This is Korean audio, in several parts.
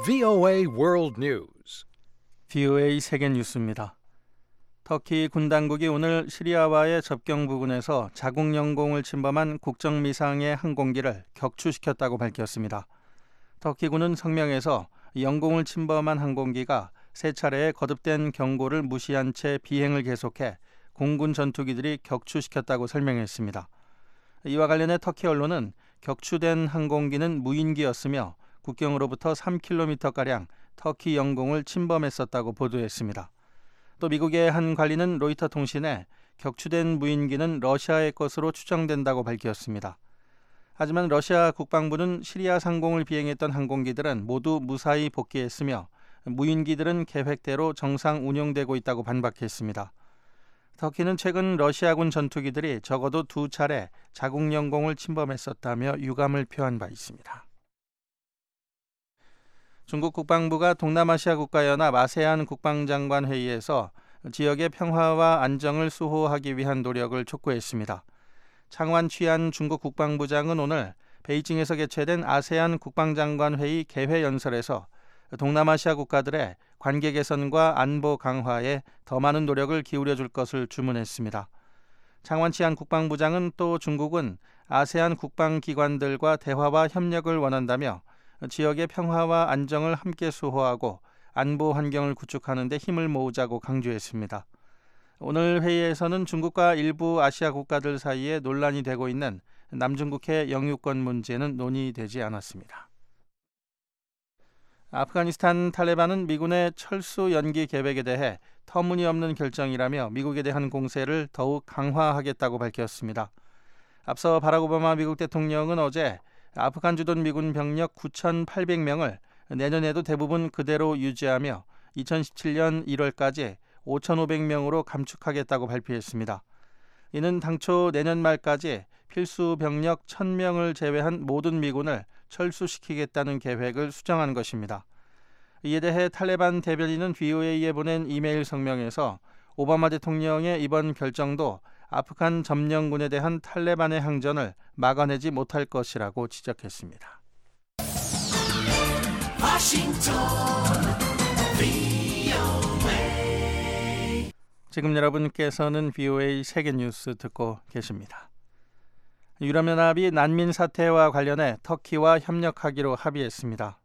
VOA World News. VOA 세계 뉴스입니다. 터키 군 당국이 오늘 시리아와의 접경 부근에서 자국 영공을 침범한 국정미상의 항공기를 격추시켰다고 밝혔습니다. 터키군은 성명에서 영공을 침범한 항공기가 세 차례의 거듭된 경고를 무시한 채 비행을 계속해 공군 전투기들이 격추시켰다고 설명했습니다. 이와 관련해 터키 언론은 격추된 항공기는 무인기였으며 국경으로부터 3km가량 터키 영공을 침범했었다고 보도했습니다. 또 미국의 한 관리는 로이터 통신에 격추된 무인기는 러시아의 것으로 추정된다고 밝혔습니다. 하지만 러시아 국방부는 시리아 상공을 비행했던 항공기들은 모두 무사히 복귀했으며 무인기들은 계획대로 정상 운용되고 있다고 반박했습니다. 터키는 최근 러시아군 전투기들이 적어도 2차례 자국 영공을 침범했었다며 유감을 표한 바 있습니다. 중국 국방부가 동남아시아 국가연합 아세안 국방장관 회의에서 지역의 평화와 안정을 수호하기 위한 노력을 촉구했습니다. 창완 취안 중국 국방부장은 오늘 베이징에서 개최된 아세안 국방장관 회의 개회 연설에서 동남아시아 국가들의 관계 개선과 안보 강화에 더 많은 노력을 기울여 줄 것을 주문했습니다. 창완 취안 국방부장은 또 중국은 아세안 국방기관들과 대화와 협력을 원한다며 지역의 평화와 안정을 함께 수호하고 안보 환경을 구축하는 데 힘을 모으자고 강조했습니다. 오늘 회의에서는 중국과 일부 아시아 국가들 사이에 논란이 되고 있는 남중국해 영유권 문제는 논의되지 않았습니다. 아프가니스탄 탈레반은 미군의 철수 연기 계획에 대해 터무니없는 결정이라며 미국에 대한 공세를 더욱 강화하겠다고 밝혔습니다. 앞서 바락 오바마 미국 대통령은 어제 아프간 주둔 미군 병력 9,800명을 내년에도 대부분 그대로 유지하며 2017년 1월까지 5,500명으로 감축하겠다고 발표했습니다. 이는 당초 내년 말까지 필수 병력 1,000명을 제외한 모든 미군을 철수시키겠다는 계획을 수정한 것입니다. 이에 대해 탈레반 대변인은 VOA에 보낸 이메일 성명에서 오바마 대통령의 이번 결정도 아프간 점령군에 대한 탈레반의 항전을 막아내지 못할 것이라고 지적했습니다. 지금 여러분께서는 VOA 세계 뉴스 듣고 계십니다. 유럽연합이 난민 사태와 관련해 터키와 협력하기로 합의했습니다.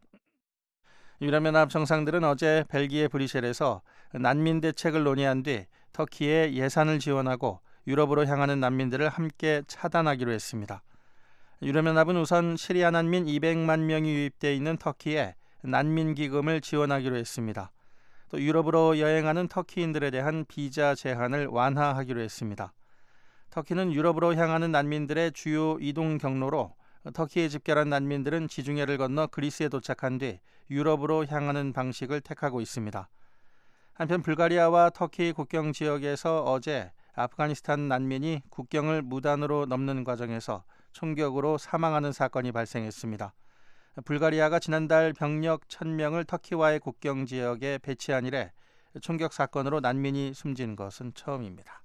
유럽연합 정상들은 어제 벨기에 브뤼셀에서 난민 대책을 논의한 뒤 터키에 예산을 지원하고 유럽으로 향하는 난민들을 함께 차단하기로 했습니다. 유럽연합은 우선 시리아 난민 200만 명이 유입돼 있는 터키에 난민 기금을 지원하기로 했습니다. 또 유럽으로 여행하는 터키인들에 대한 비자 제한을 완화하기로 했습니다. 터키는 유럽으로 향하는 난민들의 주요 이동 경로로 터키에 집결한 난민들은 지중해를 건너 그리스에 도착한 뒤 유럽으로 향하는 방식을 택하고 있습니다. 한편 불가리아와 터키 국경 지역에서 어제 아프가니스탄 난민이 국경을 무단으로 넘는 과정에서 총격으로 사망하는 사건이 발생했습니다. 불가리아가 지난달 병력 1,000명을 터키와의 국경 지역에 배치한 이래 총격 사건으로 난민이 숨진 것은 처음입니다.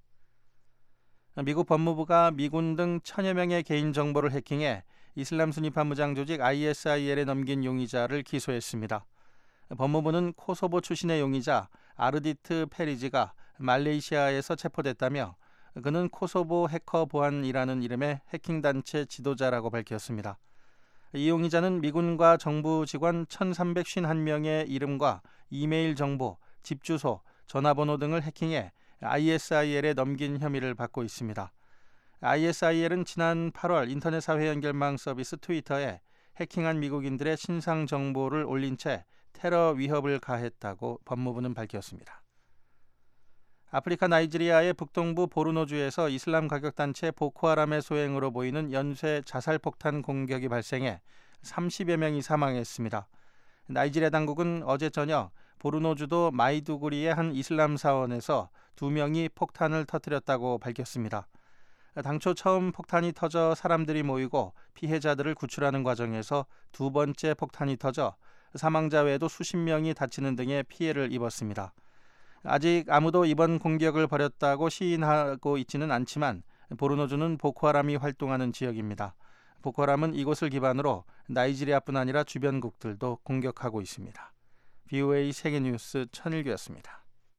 미국 법무부가 미군 등 1,000여 명의 개인정보를 해킹해 이슬람 순위파 무장 조직 ISIL에 넘긴 용의자를 기소했습니다. 법무부는 코소보 출신의 용의자 아르디트 페리지가 말레이시아에서 체포됐다며 그는 코소보 해커 보안이라는 이름의 해킹단체 지도자라고 밝혔습니다. 이 용의자는 미군과 정부 직원 1,351명의 이름과 이메일 정보, 집 주소, 전화번호 등을 해킹해 ISIL에 넘긴 혐의를 받고 있습니다. ISIL은 지난 8월 인터넷 사회 연결망 서비스 트위터에 해킹한 미국인들의 신상 정보를 올린 채 테러 위협을 가했다고 법무부는 밝혔습니다. 아프리카 나이지리아의 북동부 보르노주에서 이슬람 가격단체 보코하람의 소행으로 보이는 연쇄 자살폭탄 공격이 발생해 30여 명이 사망했습니다. 나이지리아 당국은 어제 저녁 보르노주도 마이두구리의 한 이슬람 사원에서 2명이 폭탄을 터뜨렸다고 밝혔습니다. 당초 처음 폭탄이 터져 사람들이 모이고 피해자들을 구출하는 과정에서 두 번째 폭탄이 터져 사망자 외에도 수십 명이 다치는 등의 피해를 입었습니다. 아직 아무도 이번 공격을 벌였다고 시인하고 있지는 않지만 보르노주는 보코하람이 활동하는 지역입니다. 보코하람은 이곳을 기반으로 나이지리아뿐 아니라 주변국들도 공격하고 있습니다. VOA 세계뉴스 천일규였습니다.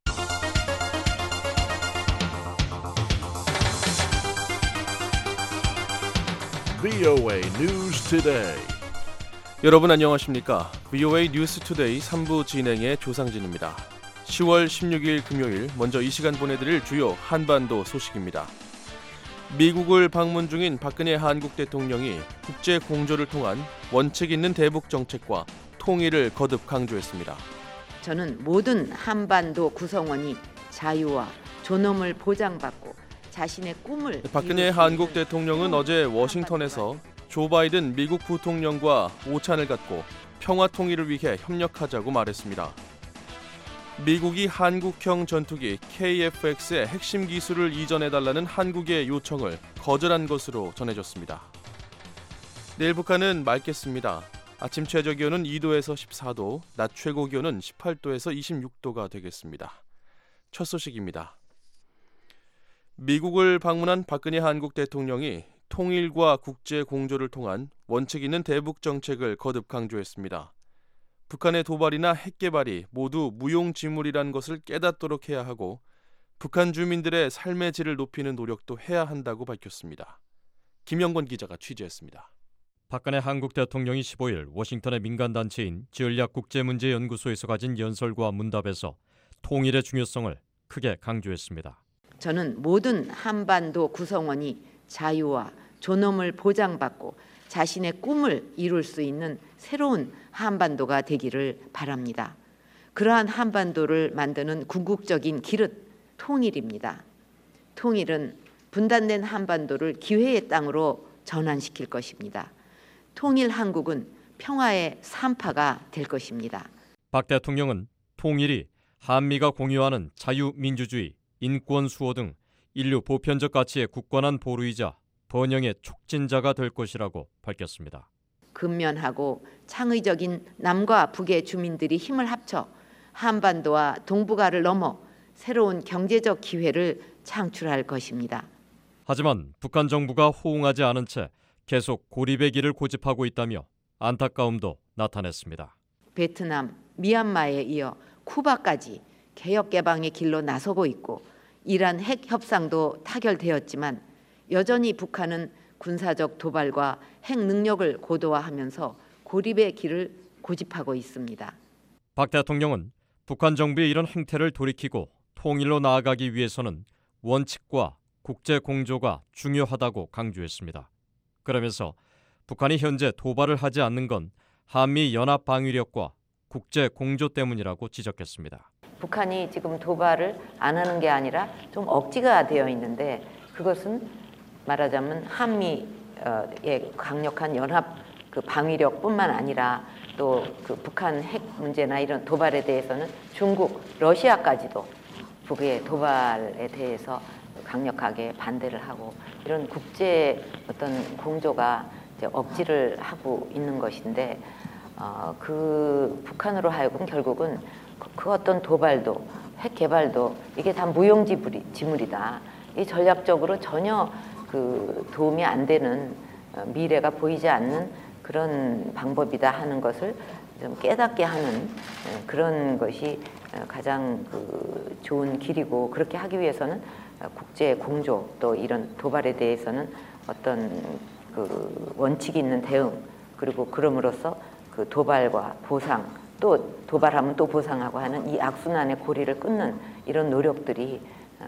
VOA News Today. 여러분 안녕하십니까? VOA 뉴스 투데이 3부 진행의 조상진입니다. 10월 16일 금요일 먼저 이 시간 보내드릴 주요 한반도 소식입니다. 미국을 방문 중인 박근혜 한국 대통령이 국제 공조를 통한 원칙 있는 대북 정책과 통일을 거듭 강조했습니다. 저는 모든 한반도 구성원이 자유와 존엄을 보장받고 자신의 꿈을 박근혜 한국 대통령은 어제 워싱턴에서 조 바이든 미국 부통령과 오찬을 갖고 평화 통일을 위해 협력하자고 말했습니다. 미국이 한국형 전투기 KF-X의 핵심 기술을 이전해달라는 한국의 요청을 거절한 것으로 전해졌습니다. 내일 북한은 맑겠습니다. 아침 최저기온은 2도에서 14도, 낮 최고기온은 18도에서 26도가 되겠습니다. 첫 소식입니다. 미국을 방문한 박근혜 한국 대통령이 통일과 국제 공조를 통한 원칙 있는 대북 정책을 거듭 강조했습니다. 북한의 도발이나 핵 개발이 모두 무용지물이라는 것을 깨닫도록 해야 하고 북한 주민들의 삶의 질을 높이는 노력도 해야 한다고 밝혔습니다. 김영권 기자가 취재했습니다. 박근혜 한국 대통령이 15일 워싱턴의 민간단체인 전략국제문제연구소에서 가진 연설과 문답에서 통일의 중요성을 크게 강조했습니다. 저는 모든 한반도 구성원이 자유와 존엄을 보장받고 자신의 꿈을 이룰 수 있는 새로운 한반도가 되기를 바랍니다. 그러한 한반도를 만드는 궁극적인 길은 통일입니다. 통일은 분단된 한반도를 기회의 땅으로 전환시킬 것입니다. 통일 한국은 평화의 산파가 될 것입니다. 박 대통령은 통일이 한미가 공유하는 자유민주주의, 인권 수호 등 인류 보편적 가치의 굳건한 보루이자 번영의 촉진자가 될 것이라고 밝혔습니다. 근면하고 창의적인 남과 북의 주민들이 힘을 합쳐 한반도와 동북아를 넘어 새로운 경제적 기회를 창출할 것입니다. 하지만 북한 정부가 호응하지 않은 채 계속 고립의 길을 고집하고 있다며 안타까움도 나타냈습니다. 베트남, 미얀마에 이어 쿠바까지 개혁 개방의 길로 나서고 있고 이란 핵 협상도 타결되었지만 여전히 북한은 군사적 도발과 핵 능력을 고도화하면서 고립의 길을 고집하고 있습니다. 박 대통령은 북한 정부의 이런 행태를 돌이키고 통일로 나아가기 위해서는 원칙과 국제 공조가 중요하다고 강조했습니다. 그러면서 북한이 현재 도발을 하지 않는 건 한미 연합 방위력과 국제 공조 때문이라고 지적했습니다. 북한이 지금 도발을 안 하는 게 아니라 좀 억지가 되어 있는데 그것은 말하자면 한미의 강력한 연합 방위력뿐만 아니라 또 북한 핵 문제나 이런 도발에 대해서는 중국, 러시아까지도 북의 도발에 대해서 강력하게 반대를 하고 이런 국제 어떤 공조가 이제 억지를 하고 있는 것인데 그 북한으로 하여금 결국은 그 어떤 도발도 핵 개발도 이게 다 무용지물이다. 이 전략적으로 전혀 도움이 안 되는 미래가 보이지 않는 그런 방법이다 하는 것을 좀 깨닫게 하는 그런 것이 가장 좋은 길이고 그렇게 하기 위해서는 국제 공조 또 이런 도발에 대해서는 어떤 원칙이 있는 대응 그리고 그럼으로써 도발과 보상 또 도발하면 또 보상하고 하는 이 악순환의 고리를 끊는 이런 노력들이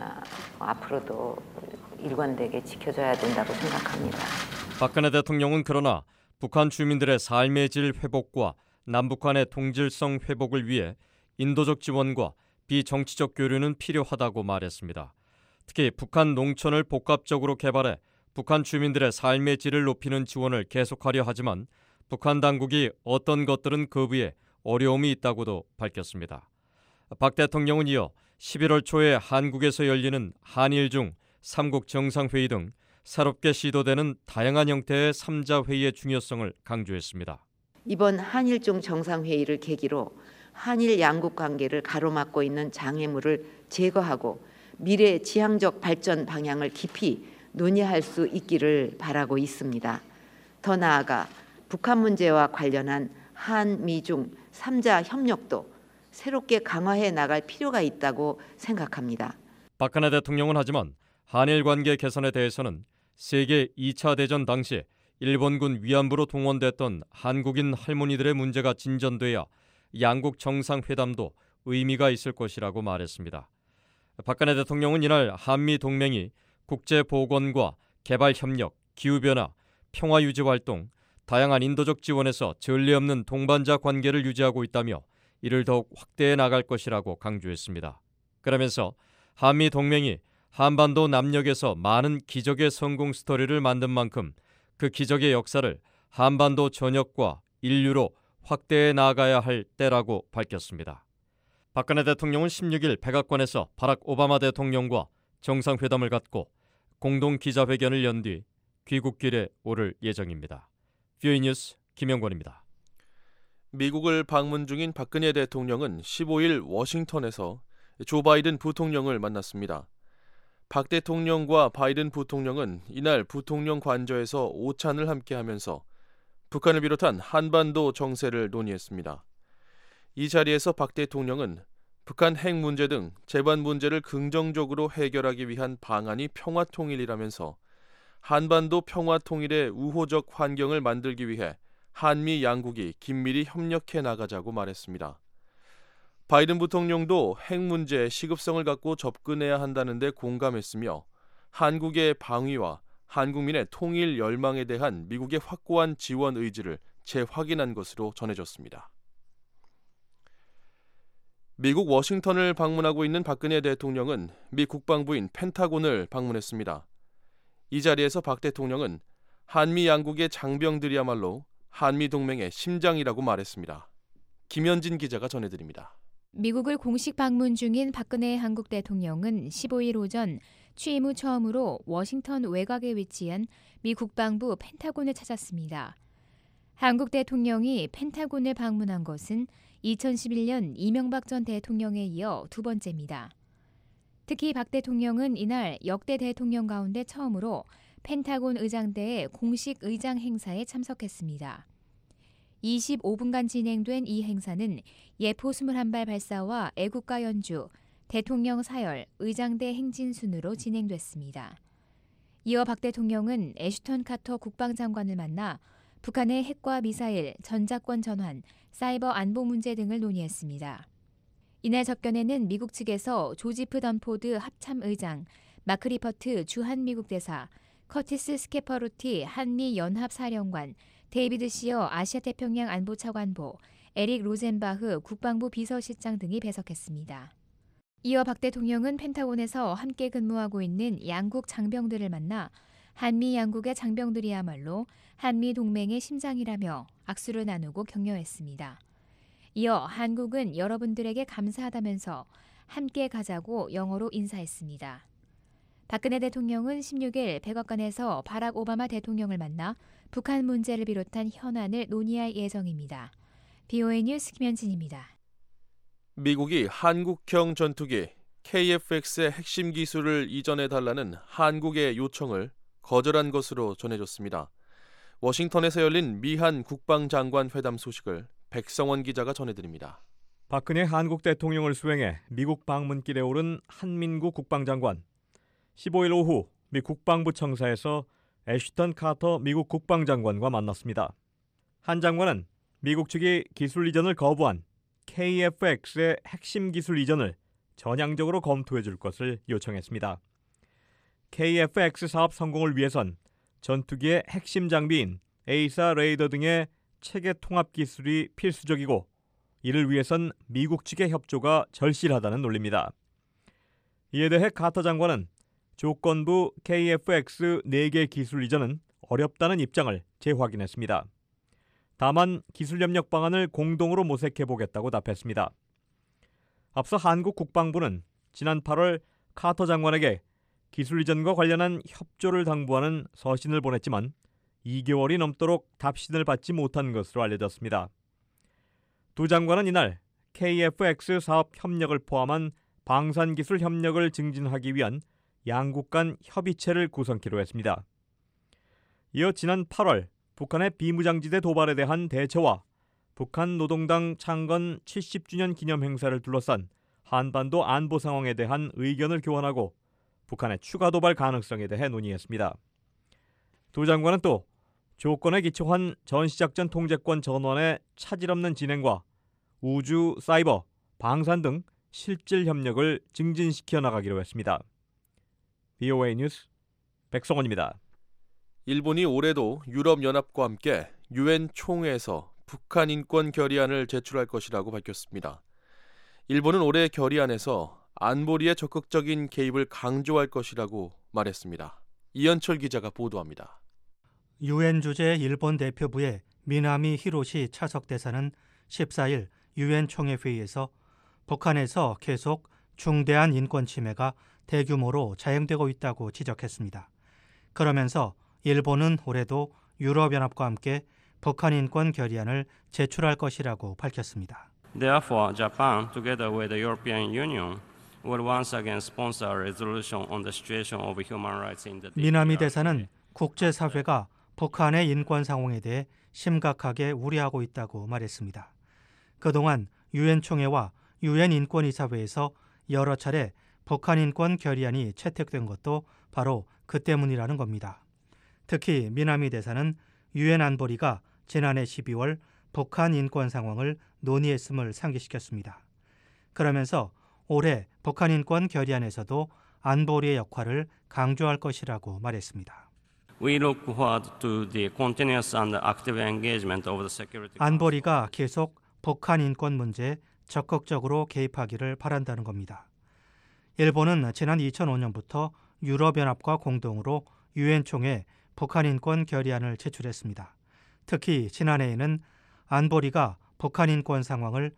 앞으로도 일관되게 지켜져야 된다고 생각합니다. 박근혜 대통령은 그러나 북한 주민들의 삶의 질 회복과 남북한의 동질성 회복을 위해 인도적 지원과 비정치적 교류는 필요하다고 말했습니다. 특히 북한 농촌을 복합적으로 개발해 북한 주민들의 삶의 질을 높이는 지원을 계속하려 하지만 북한 당국이 어떤 것들은 거부해 어려움이 있다고도 밝혔습니다. 박 대통령은 이어 11월 초에 한국에서 열리는 한일 중 3국 정상회의 등 새롭게 시도되는 다양한 형태의 3자 회의의 중요성을 강조했습니다. 이번 한일중 정상회의를 계기로 한일 양국 관계를 가로막고 있는 장애물을 제거하고 미래 지향적 발전 방향을 깊이 논의할 수 있기를 바라고 있습니다. 더 나아가 북한 문제와 관련한 한미중 3자 협력도 새롭게 강화해 나갈 필요가 있다고 생각합니다. 박근혜 대통령은 하지만 한일 관계 개선에 대해서는 세계 2차 대전 당시 일본군 위안부로 동원됐던 한국인 할머니들의 문제가 진전돼야 양국 정상회담도 의미가 있을 것이라고 말했습니다. 박근혜 대통령은 이날 한미 동맹이 국제보건과 개발협력, 기후변화, 평화유지활동, 다양한 인도적 지원에서 전례 없는 동반자 관계를 유지하고 있다며 이를 더욱 확대해 나갈 것이라고 강조했습니다. 그러면서 한미 동맹이 한반도 남녘에서 많은 기적의 성공 스토리를 만든 만큼 그 기적의 역사를 한반도 전역과 인류로 확대해 나가야 할 때라고 밝혔습니다. 박근혜 대통령은 16일 백악관에서 바락 오바마 대통령과 정상회담을 갖고 공동 기자회견을 연 뒤 귀국길에 오를 예정입니다. 뷰이 뉴스 김영권입니다. 미국을 방문 중인 박근혜 대통령은 15일 워싱턴에서 조 바이든 부통령을 만났습니다. 박 대통령과 바이든 부통령은 이날 부통령 관저에서 오찬을 함께하면서 북한을 비롯한 한반도 정세를 논의했습니다. 이 자리에서 박 대통령은 북한 핵 문제 등 재반 문제를 긍정적으로 해결하기 위한 방안이 평화통일이라면서 한반도 평화통일의 우호적 환경을 만들기 위해 한미 양국이 긴밀히 협력해 나가자고 말했습니다. 바이든 부통령도 핵 문제에 시급성을 갖고 접근해야 한다는 데 공감했으며 한국의 방위와 한국민의 통일 열망에 대한 미국의 확고한 지원 의지를 재확인한 것으로 전해졌습니다. 미국 워싱턴을 방문하고 있는 박근혜 대통령은 미 국방부인 펜타곤을 방문했습니다. 이 자리에서 박 대통령은 한미 양국의 장병들이야말로 한미 동맹의 심장이라고 말했습니다. 김현진 기자가 전해드립니다. 미국을 공식 방문 중인 박근혜 한국 대통령은 15일 오전 취임 후 처음으로 워싱턴 외곽에 위치한 미 국방부 펜타곤을 찾았습니다. 한국 대통령이 펜타곤을 방문한 것은 2011년 이명박 전 대통령에 이어 두 번째입니다. 특히 박 대통령은 이날 역대 대통령 가운데 처음으로 펜타곤 의장대의 공식 의장 행사에 참석했습니다. 25분간 진행된 이 행사는 예포 21발 발사와 애국가 연주, 대통령 사열, 의장대 행진 순으로 진행됐습니다. 이어 박 대통령은 애슈턴 카터 국방장관을 만나 북한의 핵과 미사일, 전자권 전환, 사이버 안보 문제 등을 논의했습니다. 이날 접견에는 미국 측에서 조지프 던포드 합참 의장, 마크 리퍼트 주한미국 대사, 커티스 스케퍼루티 한미 연합 사령관, 데이비드 시어 아시아태평양 안보차관보, 에릭 로젠바흐 국방부 비서실장 등이 배석했습니다. 이어 박 대통령은 펜타곤에서 함께 근무하고 있는 양국 장병들을 만나 한미 양국의 장병들이야말로 한미 동맹의 심장이라며 악수를 나누고 격려했습니다. 이어 한국은 여러분들에게 감사하다면서 함께 가자고 영어로 인사했습니다. 박근혜 대통령은 16일 백악관에서 바락 오바마 대통령을 만나 북한 문제를 비롯한 현안을 논의할 예정입니다. BOA 뉴스 김현진입니다. 미국이 한국형 전투기 KF-X의 핵심 기술을 이전해달라는 한국의 요청을 거절한 것으로 전해졌습니다. 워싱턴에서 열린 미한 국방장관 회담 소식을 백성원 기자가 전해드립니다. 박근혜 한국 대통령을 수행해 미국 방문길에 오른 한민구 국방장관. 15일 오후 미 국방부 청사에서 애슈턴 카터 미국 국방장관과 만났습니다. 한 장관은 미국 측이 기술 이전을 거부한 KF-X의 핵심 기술 이전을 전향적으로 검토해 줄 것을 요청했습니다. KF-X 사업 성공을 위해선 전투기의 핵심 장비인 에이사 레이더 등의 체계 통합 기술이 필수적이고 이를 위해선 미국 측의 협조가 절실하다는 논리입니다. 이에 대해 카터 장관은 조건부 KF-X 4개 기술 이전은 어렵다는 입장을 재확인했습니다. 다만 기술 협력 방안을 공동으로 모색해보겠다고 답했습니다. 앞서 한국 국방부는 지난 8월 카터 장관에게 기술 이전과 관련한 협조를 당부하는 서신을 보냈지만 2개월이 넘도록 답신을 받지 못한 것으로 알려졌습니다. 두 장관은 이날 KF-X 사업 협력을 포함한 방산기술 협력을 증진하기 위한 양국 간 협의체를 구성키로 했습니다. 이어 지난 8월 북한의 비무장지대 도발에 대한 대처와 북한 노동당 창건 70주년 기념 행사를 둘러싼 한반도 안보 상황에 대한 의견을 교환하고 북한의 추가 도발 가능성에 대해 논의했습니다. 두 장관은 또 조건에 기초한 전시작전 통제권 전환의 차질 없는 진행과 우주, 사이버, 방산 등 실질 협력을 증진시켜 나가기로 했습니다. VOA 뉴스 백성원입니다. 일본이 올해도 유럽연합과 함께 유엔 총회에서 북한 인권 결의안을 제출할 것이라고 밝혔습니다. 일본은 올해 결의안에서 안보리의 적극적인 개입을 강조할 것이라고 말했습니다. 이현철 기자가 보도합니다. 유엔 주재 일본 대표부의 미나미 히로시 차석 대사는 14일 유엔 총회 회의에서 북한에서 계속 중대한 인권 침해가 대규모로 자행되고 있다고 지적했습니다. 그러면서 일본은 올해도 유럽연합과 함께 북한 인권 결의안을 제출할 것이라고 밝혔습니다. Therefore, Japan, together with the European Union, will once again sponsor a resolution on the situation of human rights in the DPRK. 미나미 대사는 국제사회가 북한의 인권 상황에 대해 심각하게 우려하고 있다고 말했습니다. 그동안 유엔 총회와 유엔 인권이사회에서 여러 차례 북한 인권 결의안이 채택된 것도 바로 그 때문이라는 겁니다. 특히 미나미 대사는 유엔 안보리가 지난해 12월 북한 인권 상황을 논의했음을 상기시켰습니다. 그러면서 올해 북한 인권 결의안에서도 안보리의 역할을 강조할 것이라고 말했습니다. We look forward to the continuous and active engagement of the Security Council. 안보리가 계속 북한 인권 문제에 적극적으로 개입하기를 바란다는 겁니다. 일본은 지난 2005년부터 유럽연합과 공동으로 유엔 총회 북한 인권 결의안을 제출했습니다. 특히 지난해에는 안보리가 북한 인권 상황을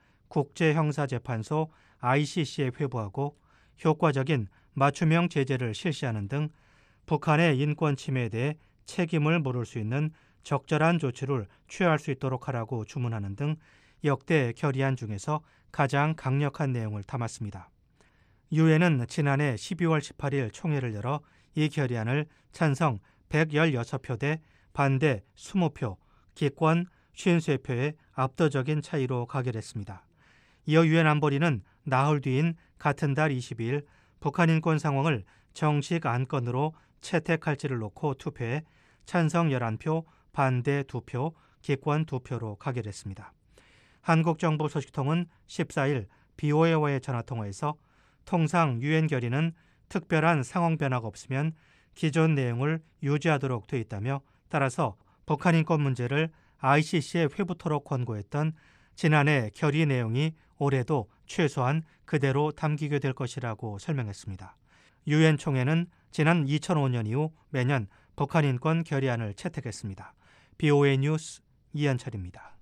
국제형사재판소 ICC에 회부하고 효과적인 맞춤형 제재를 실시하는 등 북한의 인권 침해에 대해 책임을 물을 수 있는 적절한 조치를 취할 수 있도록 하라고 주문하는 등 역대 결의안 중에서 가장 강력한 내용을 담았습니다. 유엔은 지난해 12월 18일 총회를 열어 이 결의안을 찬성 116표 대 반대 20표, 기권 53표의 압도적인 차이로 가결했습니다. 이어 유엔 안보리는 나흘 뒤인 같은 달 22일 북한 인권 상황을 정식 안건으로 채택할지를 놓고 투표해 찬성 11표, 반대 2표, 기권 2표로 가결했습니다. 한국정부 소식통은 14일 BOA와의 전화통화에서 통상 유엔 결의는 특별한 상황 변화가 없으면 기존 내용을 유지하도록 돼 있다며 따라서 북한 인권 문제를 ICC에 회부토록 권고했던 지난해 결의 내용이 올해도 최소한 그대로 담기게 될 것이라고 설명했습니다. 유엔 총회는 지난 2005년 이후 매년 북한 인권 결의안을 채택했습니다. BOA 뉴스 이현철입니다.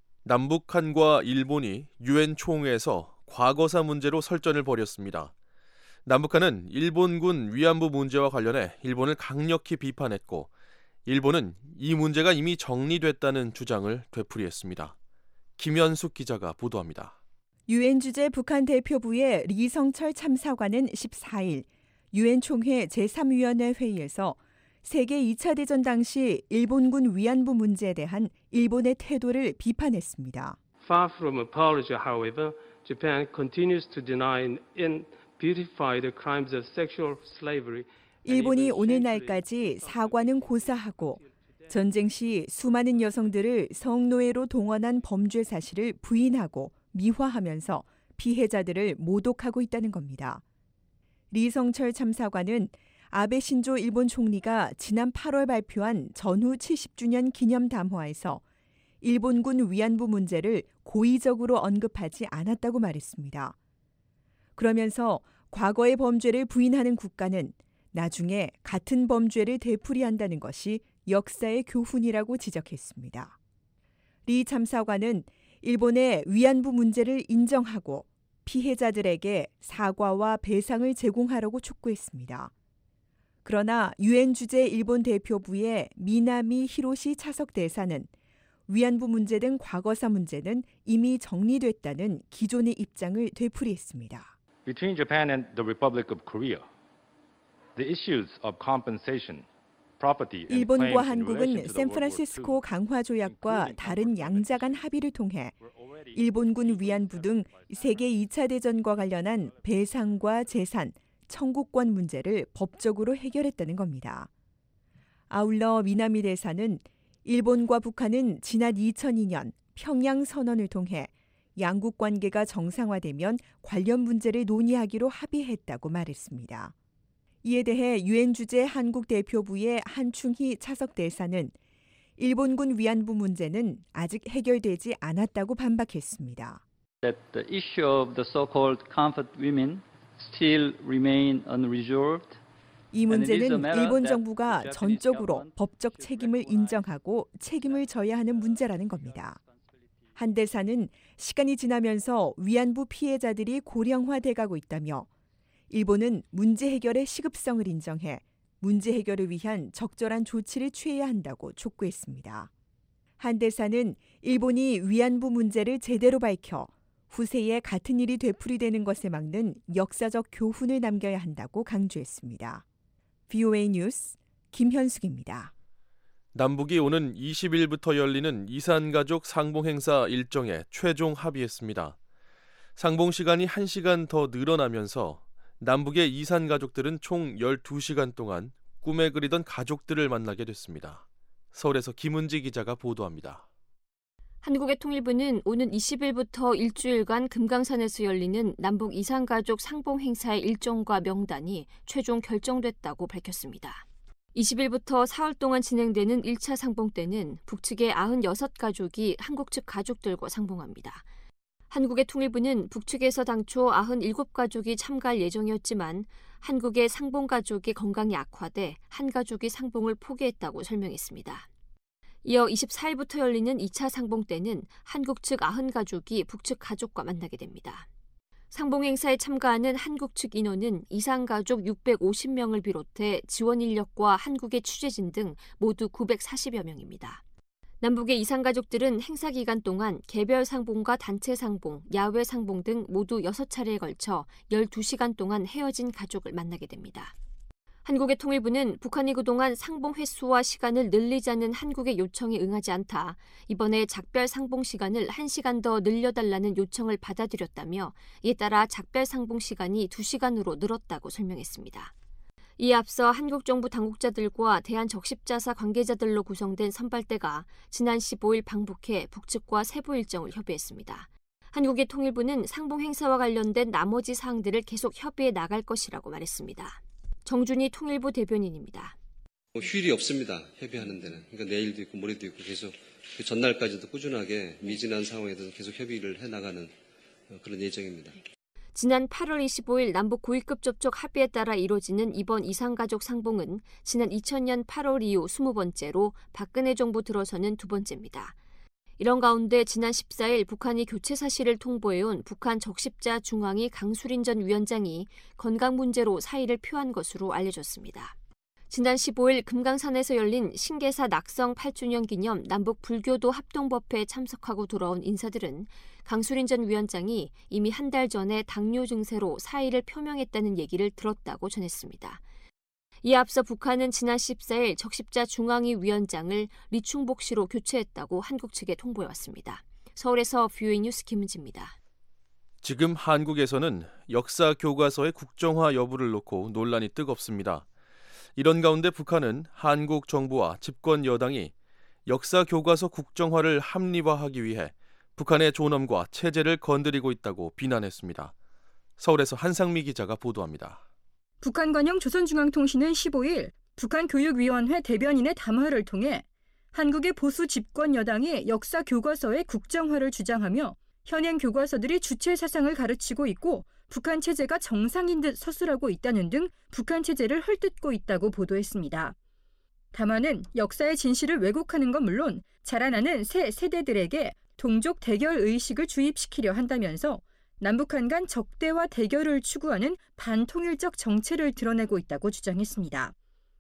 남북한과 일본이 유엔 총회에서 과거사 문제로 설전을 벌였습니다. 남북한은 일본군 위안부 문제와 관련해 일본을 강력히 비판했고 일본은 이 문제가 이미 정리됐다는 주장을 되풀이했습니다. 김현숙 기자가 보도합니다. 유엔 주재 북한 대표부의 리성철 참사관은 14일 유엔 총회 제3위원회 회의에서 세계 2차 대전 당시 일본군 위안부 문제에 대한 일본의 태도를 비판했습니다. Far from apology, however, Japan continues to deny and beautify the crimes of sexual slavery. 일본이 오늘날까지 사과는 고사하고 전쟁 시 수많은 여성들을 성노예로 동원한 범죄 사실을 부인하고 미화하면서 피해자들을 모독하고 있다는 겁니다. 리성철 참사관은 아베 신조 일본 총리가 지난 8월 발표한 전후 70주년 기념 담화에서 일본군 위안부 문제를 고의적으로 언급하지 않았다고 말했습니다. 그러면서 과거의 범죄를 부인하는 국가는 나중에 같은 범죄를 되풀이한다는 것이 역사의 교훈이라고 지적했습니다. 리 참사관은 일본의 위안부 문제를 인정하고 피해자들에게 사과와 배상을 제공하라고 촉구했습니다. 그러나 유엔 주재 일본 대표부의 미나미 히로시 차석 대사는 위안부 문제 등 과거사 문제는 이미 정리됐다는 기존의 입장을 되풀이했습니다. Between Japan and the Republic of Korea, the issues of compensation, 일본과 한국은 샌프란시스코 강화 조약과 다른 양자간 합의를 통해 일본군 위안부 등 세계 2차 대전과 관련한 배상과 재산, 청구권 문제를 법적으로 해결했다는 겁니다. 아울러 미나미 대사는 일본과 북한은 지난 2002년 평양 선언을 통해 양국 관계가 정상화되면 관련 문제를 논의하기로 합의했다고 말했습니다. 이에 대해 유엔 주재 한국 대표부의 한충희 차석 대사는 일본군 위안부 문제는 아직 해결되지 않았다고 반박했습니다. That the issue of the so-called comfort women still remain unresolved. 이 문제는 일본 정부가 전적으로 법적 책임을 인정하고 책임을 져야 하는 문제라는 겁니다. 한 대사는 시간이 지나면서 위안부 피해자들이 고령화돼 가고 있다며 일본은 문제 해결의 시급성을 인정해 문제 해결을 위한 적절한 조치를 취해야 한다고 촉구했습니다. 한 대사는 일본이 위안부 문제를 제대로 밝혀 후세에 같은 일이 되풀이되는 것을 막는 역사적 교훈을 남겨야 한다고 강조했습니다. VOA 뉴스 김현숙입니다. 남북이 오는 20일부터 열리는 이산가족 상봉행사 일정에 최종 합의했습니다. 상봉 시간이 1시간 더 늘어나면서 남북의 이산가족들은 총 12시간 동안 꿈에 그리던 가족들을 만나게 됐습니다. 서울에서 김은지 기자가 보도합니다. 한국의 통일부는 오는 20일부터 일주일간 금강산에서 열리는 남북 이산가족 상봉행사의 일정과 명단이 최종 결정됐다고 밝혔습니다. 20일부터 사흘 동안 진행되는 1차 상봉 때는 북측의 96가족이 한국 측 가족들과 상봉합니다. 한국의 통일부는 북측에서 당초 97가족이 참가할 예정이었지만 한국의 상봉 가족의 건강이 악화돼 한 가족이 상봉을 포기했다고 설명했습니다. 이어 24일부터 열리는 2차 상봉 때는 한국 측 90가족이 북측 가족과 만나게 됩니다. 상봉 행사에 참가하는 한국 측 인원은 이산가족 650명을 비롯해 지원 인력과 한국의 취재진 등 모두 940여 명입니다. 남북의 이산가족들은 행사 기간 동안 개별 상봉과 단체 상봉, 야외 상봉 등 모두 6차례에 걸쳐 12시간 동안 헤어진 가족을 만나게 됩니다. 한국의 통일부는 북한이 그동안 상봉 횟수와 시간을 늘리자는 한국의 요청에 응하지 않다. 이번에 작별 상봉 시간을 1시간 더 늘려달라는 요청을 받아들였다며 이에 따라 작별 상봉 시간이 2시간으로 늘었다고 설명했습니다. 이에 앞서 한국 정부 당국자들과 대한적십자사 관계자들로 구성된 선발대가 지난 15일 방북해 북측과 세부 일정을 협의했습니다. 한국의 통일부는 상봉 행사와 관련된 나머지 사항들을 계속 협의해 나갈 것이라고 말했습니다. 정준희 통일부 대변인입니다. 휴일이 없습니다. 협의하는 데는. 그러니까 내일도 있고 모레도 있고 계속 그 전날까지도 꾸준하게 미진한 상황에 대해서 계속 협의를 해나가는 그런 예정입니다. 지난 8월 25일 남북 고위급 접촉 합의에 따라 이뤄지는 이번 이산가족 상봉은 지난 2000년 8월 이후 20번째로 박근혜 정부 들어서는 두 번째입니다. 이런 가운데 지난 14일 북한이 교체 사실을 통보해온 북한 적십자 중앙위 강수린 전 위원장이 건강 문제로 사의를 표한 것으로 알려졌습니다. 지난 15일 금강산에서 열린 신계사 낙성 8주년 기념 남북 불교도 합동법회에 참석하고 돌아온 인사들은 강수린 전 위원장이 이미 한 달 전에 당뇨 증세로 사의를 표명했다는 얘기를 들었다고 전했습니다. 이에 앞서 북한은 지난 14일 적십자 중앙위 위원장을 리충복 씨로 교체했다고 한국 측에 통보해왔습니다. 서울에서 VOA 뉴스 김은지입니다. 지금 한국에서는 역사 교과서의 국정화 여부를 놓고 논란이 뜨겁습니다. 이런 가운데 북한은 한국 정부와 집권 여당이 역사 교과서 국정화를 합리화하기 위해 북한의 존엄과 체제를 건드리고 있다고 비난했습니다. 서울에서 한상미 기자가 보도합니다. 북한 관영 조선중앙통신은 15일 북한 교육위원회 대변인의 담화를 통해 한국의 보수 집권 여당이 역사 교과서의 국정화를 주장하며 현행 교과서들이 주체 사상을 가르치고 있고 북한 체제가 정상인 듯 서술하고 있다는 등 북한 체제를 헐뜯고 있다고 보도했습니다. 담화는 역사의 진실을 왜곡하는 건 물론 자라나는 새 세대들에게 동족 대결 의식을 주입시키려 한다면서 남북한 간 적대와 대결을 추구하는 반통일적 정체를 드러내고 있다고 주장했습니다.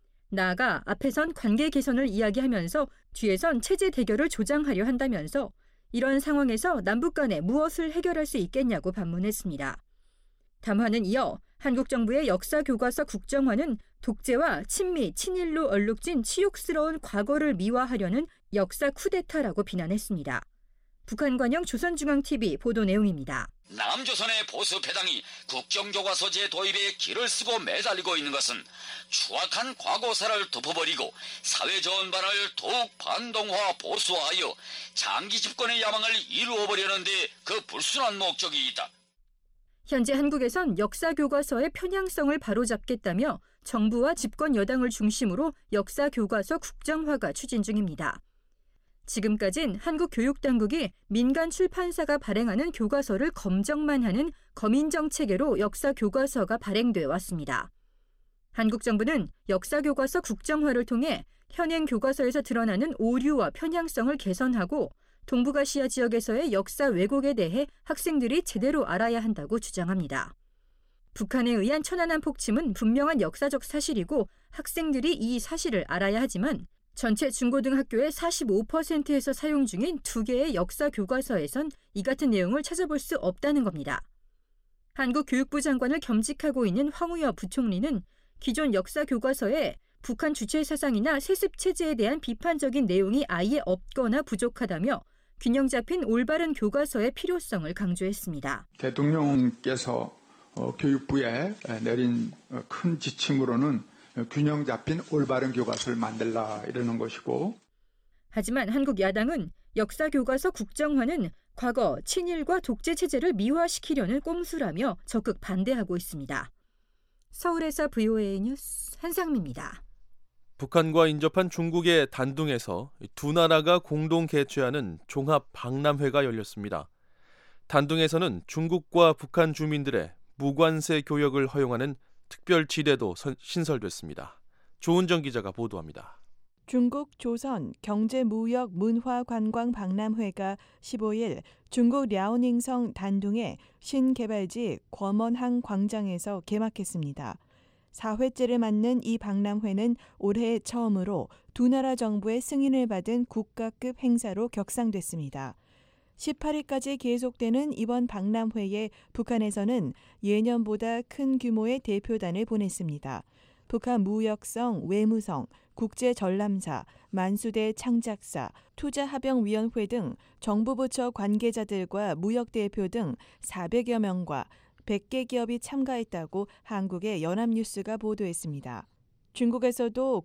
나아가 앞에선 관계 개선을 이야기하면서 뒤에선 체제 대결을 조장하려 한다면서 이런 상황에서 남북 간에 무엇을 해결할 수 있겠냐고 반문했습니다. 담화는 이어 한국 정부의 역사교과서 국정화는 독재와 친미, 친일로 얼룩진 치욕스러운 과거를 미화하려는 역사 쿠데타라고 비난했습니다. 북한관영 조선중앙TV 보도 내용입니다. 남조선의 보수 패당이 국정교과서제 도입에 길을 쓰고 매달리고 있는 것은 추악한 과거사를 덮어버리고 사회 전반을 더욱 반동화 보수화하여 장기 집권의 야망을 이루어버리는 데 그 불순한 목적이 있다. 현재 한국에선 역사교과서의 편향성을 바로잡겠다며 정부와 집권 여당을 중심으로 역사교과서 국정화가 추진 중입니다. 지금까진 한국 교육당국이 민간 출판사가 발행하는 교과서를 검정만 하는 검인정 체계로 역사교과서가 발행돼 왔습니다. 한국 정부는 역사교과서 국정화를 통해 현행 교과서에서 드러나는 오류와 편향성을 개선하고 동북아시아 지역에서의 역사 왜곡에 대해 학생들이 제대로 알아야 한다고 주장합니다. 북한에 의한 천안함 폭침은 분명한 역사적 사실이고 학생들이 이 사실을 알아야 하지만 전체 중고등학교의 45%에서 사용 중인 2개의 역사 교과서에선 이 같은 내용을 찾아볼 수 없다는 겁니다. 한국 교육부 장관을 겸직하고 있는 황우여 부총리는 기존 역사 교과서에 북한 주체 사상이나 세습 체제에 대한 비판적인 내용이 아예 없거나 부족하다며 균형 잡힌 올바른 교과서의 필요성을 강조했습니다. 대통령께서 교육부에 내린 큰 지침으로는 균형 잡힌 올바른 교과서를 만들라 이러는 것이고. 하지만 한국 야당은 역사교과서 국정화는 과거 친일과 독재 체제를 미화시키려는 꼼수라며 적극 반대하고 있습니다. 서울에서 VOA 뉴스 한상미입니다. 북한과 인접한 중국의 단둥에서 두 나라가 공동 개최하는 종합 박람회가 열렸습니다. 단둥에서는 중국과 북한 주민들의 무관세 교역을 허용하는 특별지대도 신설됐습니다. 조은정 기자가 보도합니다. 중국 조선 경제무역문화관광박람회가 15일 중국 랴오닝성 단둥의 신개발지 궈먼항 광장에서 개막했습니다. 4회째를 맞는 이 박람회는 올해 처음으로 두 나라 정부의 승인을 받은 국가급 행사로 격상됐습니다. 18일까지 계속되는 이번 박람회에 북한에서는 예년보다 큰 규모의 대표단을 보냈습니다. 북한 무역성, 외무성, 국제전람사, 만수대 창작사, 투자합병위원회 등 정부 부처 관계자들과 무역대표 등 400여 명과 100개 기업이 참가했다고 한국의 연합뉴스가 보도했습니다. 중국에서도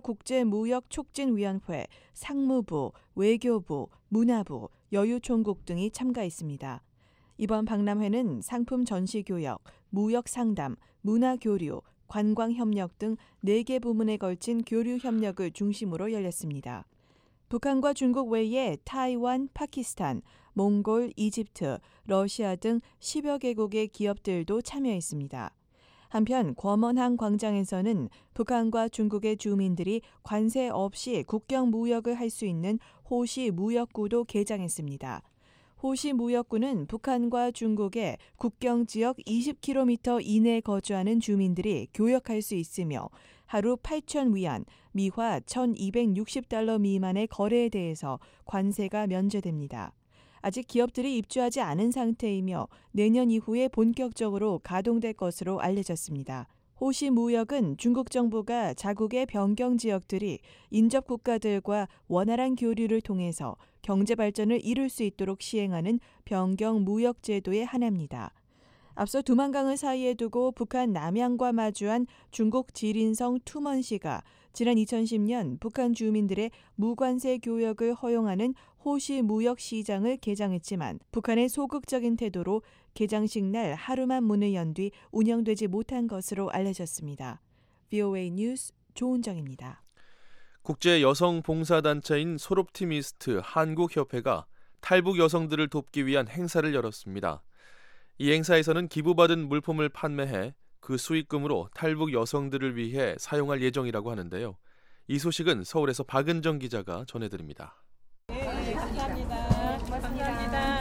국가국제무역촉진위원회, 상무부, 외교부, 문화부, 여유총국 등이 참가했습니다. 이번 박람회는 상품 전시교역, 무역상담, 문화교류, 관광협력 등 4개 부문에 걸친 교류협력을 중심으로 열렸습니다. 북한과 중국 외에 타이완, 파키스탄, 몽골, 이집트, 러시아 등 10여 개국의 기업들도 참여했습니다. 한편 궈먼항 광장에서는 북한과 중국의 주민들이 관세 없이 국경 무역을 할 수 있는 호시 무역구도 개장했습니다. 호시 무역구는 북한과 중국의 국경 지역 20km 이내에 거주하는 주민들이 교역할 수 있으며 하루 8,000위안, 미화 1,260달러 미만의 거래에 대해서 관세가 면제됩니다. 아직 기업들이 입주하지 않은 상태이며 내년 이후에 본격적으로 가동될 것으로 알려졌습니다. 호시 무역은 중국 정부가 자국의 변경 지역들이 인접 국가들과 원활한 교류를 통해서 경제 발전을 이룰 수 있도록 시행하는 변경 무역 제도의 하나입니다. 앞서 두만강을 사이에 두고 북한 남양과 마주한 중국 지린성 투먼시가 지난 2010년 북한 주민들의 무관세 교역을 허용하는 호시 무역 시장을 개장했지만 북한의 소극적인 태도로 개장식 날 하루만 문을 연 뒤 운영되지 못한 것으로 알려졌습니다. VOA 뉴스 조은정입니다. 국제 여성 봉사단체인 솔옵티미스트 한국협회가 탈북 여성들을 돕기 위한 행사를 열었습니다. 이 행사에서는 기부받은 물품을 판매해 그 수익금으로 탈북 여성들을 위해 사용할 예정이라고 하는데요. 이 소식은 서울에서 박은정 기자가 전해드립니다. 네, 감사합니다. 고맙습니다.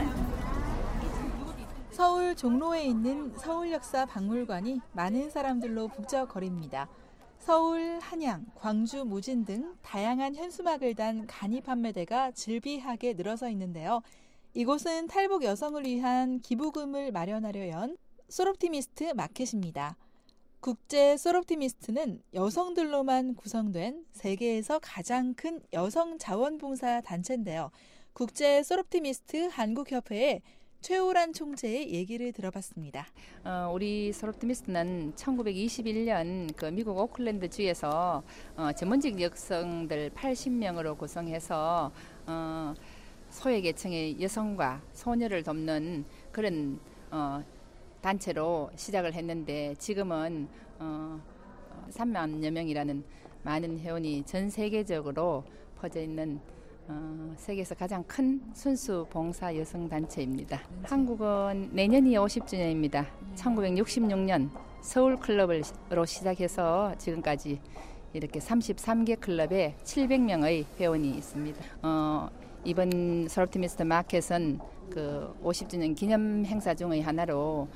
서울 종로에 있는 서울역사박물관이 많은 사람들로 북적거립니다. 서울, 한양, 광주, 무진 등 다양한 현수막을 단 간이 판매대가 즐비하게 늘어서 있는데요. 이곳은 탈북 여성을 위한 기부금을 마련하려 연 소롭티미스트 마켓입니다. 국제 소롭티미스트는 여성들로만 구성된 세계에서 가장 큰 여성 자원봉사 단체인데요. 국제 소롭티미스트 한국협회의 최오란 총재의 얘기를 들어봤습니다. 우리 소롭티미스트는 1921년 그 미국 오클랜드 주에서 전문직 여성들 80명으로 구성해서 소외계층의 여성과 소녀를 돕는 그런 단체로 시작을 했는데 지금은 3만여 명이라는 많은 회원이 전 세계적으로 퍼져 있는 세계에서 가장 큰 순수 봉사 여성 단체입니다. 한국은 내년이 50주년입니다. 1966년 서울 클럽으로 시작해서 지금까지 이렇게 33개 클럽에 700명의 회원이 있습니다. 이번 소롭티미스트 마켓은 그 50주년 기념 행사 중의 하나로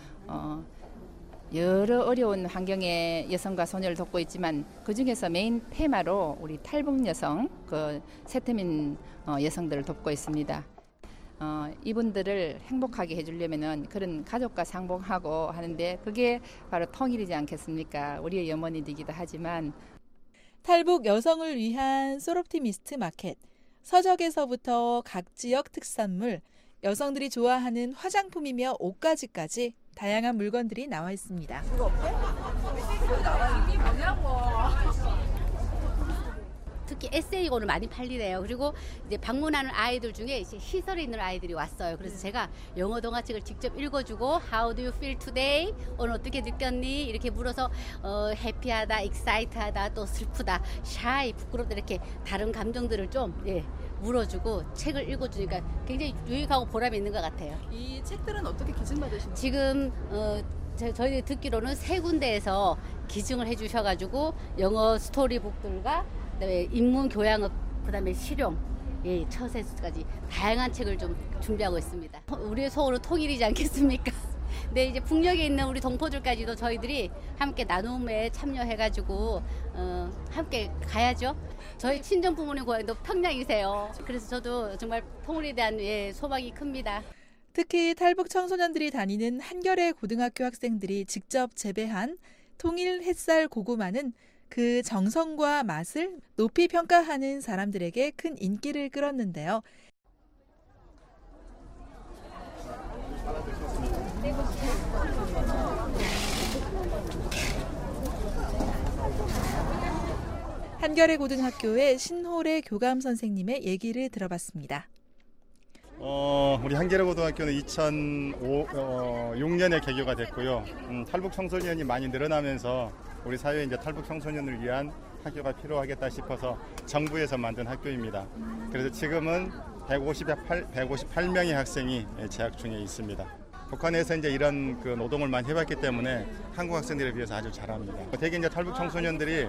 여러 어려운 환경의 여성과 소녀를 돕고 있지만 그 중에서 메인 테마로 우리 탈북 여성, 그 세태민 여성들을 돕고 있습니다. 이분들을 행복하게 해주려면은 그런 가족과 상봉하고 하는데 그게 바로 통일이지 않겠습니까? 우리의 염원이기도 하지만 탈북 여성을 위한 소롭티미스트 마켓. 서적에서부터 각 지역 특산물, 여성들이 좋아하는 화장품이며 옷가지까지 다양한 물건들이 나와 있습니다. 이거 어때? 이게 뭐냐고. 특히 에세이고를 많이 팔리네요. 그리고 이제 방문하는 아이들 중에 이제 시설에 있는 아이들이 왔어요. 그래서 제가 영어 동화책을 직접 읽어주고 How do you feel today? 오늘 어떻게 느꼈니? 이렇게 물어서 해피하다, 익사이트하다, 또 슬프다, 샤이, 부끄럽다 이렇게 다른 감정들을 좀 물어주고 책을 읽어주니까 굉장히 유익하고 보람이 있는 것 같아요. 이 책들은 어떻게 기증받으신 거예요? 지금 저희들이 듣기로는 3군데에서 기증을 해주셔가지고 영어 스토리북들과 그다음에 인문 교양업, 그다음에 실용, 처세까지 다양한 책을 좀 준비하고 있습니다. 우리의 소원은 통일이지 않겠습니까? 네, 이제 북녘에 있는 우리 동포들까지도 저희들이 함께 나눔에 참여해가지고 함께 가야죠. 저희 친정 부모님 고향도 평양이세요. 그래서 저도 정말 통일에 대한 소망이 큽니다. 특히 탈북 청소년들이 다니는 한겨레 고등학교 학생들이 직접 재배한 통일 햇살 고구마는 그 정성과 맛을 높이 평가하는 사람들에게 큰 인기를 끌었는데요. 한겨레 고등학교의 신호래 교감 선생님의 얘기를 들어봤습니다. 우리 한겨레 고등학교는 2006년에 개교가 됐고요. 탈북 청소년이 많이 늘어나면서 우리 사회에 이제 탈북 청소년을 위한 학교가 필요하겠다 싶어서 정부에서 만든 학교입니다. 그래서 지금은 158명의 학생이 재학 중에 있습니다. 북한에서 이제 이런 그 노동을 많이 해봤기 때문에 한국 학생들에 비해서 아주 잘합니다. 대개 이제 탈북 청소년들이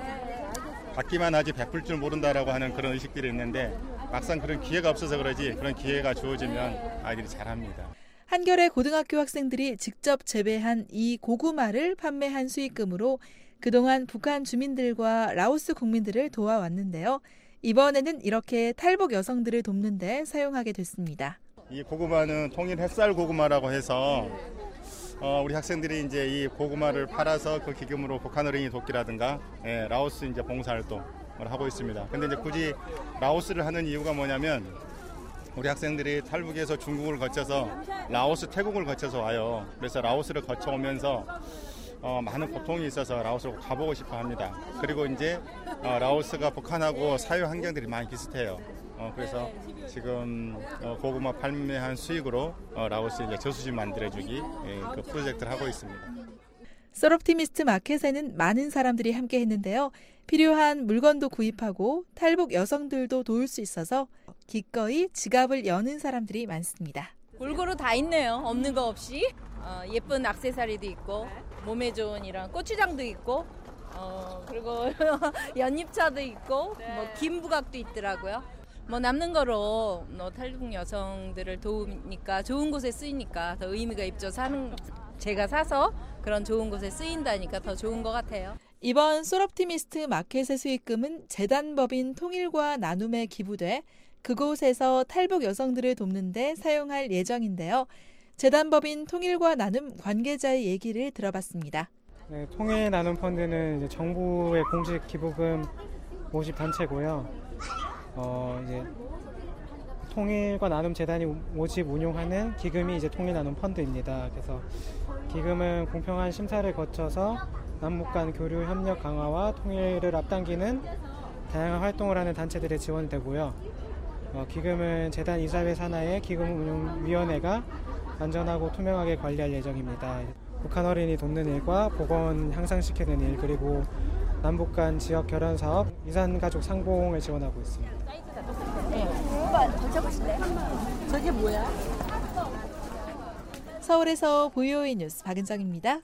받기만 하지 베풀 줄 모른다라고 하는 그런 의식들이 있는데 막상 그런 기회가 없어서 그러지 그런 기회가 주어지면 아이들이 잘합니다. 한겨레 고등학교 학생들이 직접 재배한 이 고구마를 판매한 수익금으로 그동안 북한 주민들과 라오스 국민들을 도와왔는데요. 이번에는 이렇게 탈북 여성들을 돕는 데 사용하게 됐습니다. 이 고구마는 통일 햇살 고구마라고 해서 우리 학생들이 이제 이 고구마를 팔아서 그 기금으로 북한 어린이 돕기라든가 라오스 이제 봉사활동을 하고 있습니다. 근데 이제 굳이 라오스를 하는 이유가 뭐냐면 우리 학생들이 탈북에서 중국을 거쳐서 라오스, 태국을 거쳐서 와요. 그래서 라오스를 거쳐오면서 많은 고통이 있어서 라오스로 가보고 싶어 합니다. 그리고 이제 라오스가 북한하고 사회 환경들이 많이 비슷해요. 그래서 지금 고구마 판매한 수익으로 라오스 이제 저수지 만들어주기 그 프로젝트를 하고 있습니다. 소롭티미스트 마켓에는 많은 사람들이 함께 했는데요. 필요한 물건도 구입하고 탈북 여성들도 도울 수 있어서 기꺼이 지갑을 여는 사람들이 많습니다. 골고루 다 있네요. 없는 거 없이. 예쁜 액세서리도 있고 몸에 좋은 이런 고추장도 있고 그리고 연잎차도 있고 뭐 김부각도 있더라고요. 뭐 남는 거로 탈북 여성들을 도우니까 좋은 곳에 쓰이니까 더 의미가 있죠. 제가 사서 그런 좋은 곳에 쓰인다니까 더 좋은 것 같아요. 이번 소롭티미스트 마켓의 수익금은 재단법인 통일과 나눔에 기부돼 그곳에서 탈북 여성들을 돕는 데 사용할 예정인데요. 재단법인 통일과 나눔 관계자의 얘기를 들어봤습니다. 네, 통일 나눔 펀드는 이제 정부의 공식 기부금 모집 단체고요. 이제 통일과 나눔 재단이 모집 운용하는 기금이 이제 통일 나눔 펀드입니다. 그래서 기금은 공평한 심사를 거쳐서 남북 간 교류 협력 강화와 통일을 앞당기는 다양한 활동을 하는 단체들에 지원되고요. 기금은 재단 이사회 산하의 기금운용위원회가 안전하고 투명하게 관리할 예정입니다. 북한 어린이 돕는 일과 보건 향상시키는 일, 그리고 남북 간 지역 결연 사업, 이산 가족 상봉을 지원하고 있습니다. 저게 뭐야? 서울에서 VOA 뉴스 박은정입니다.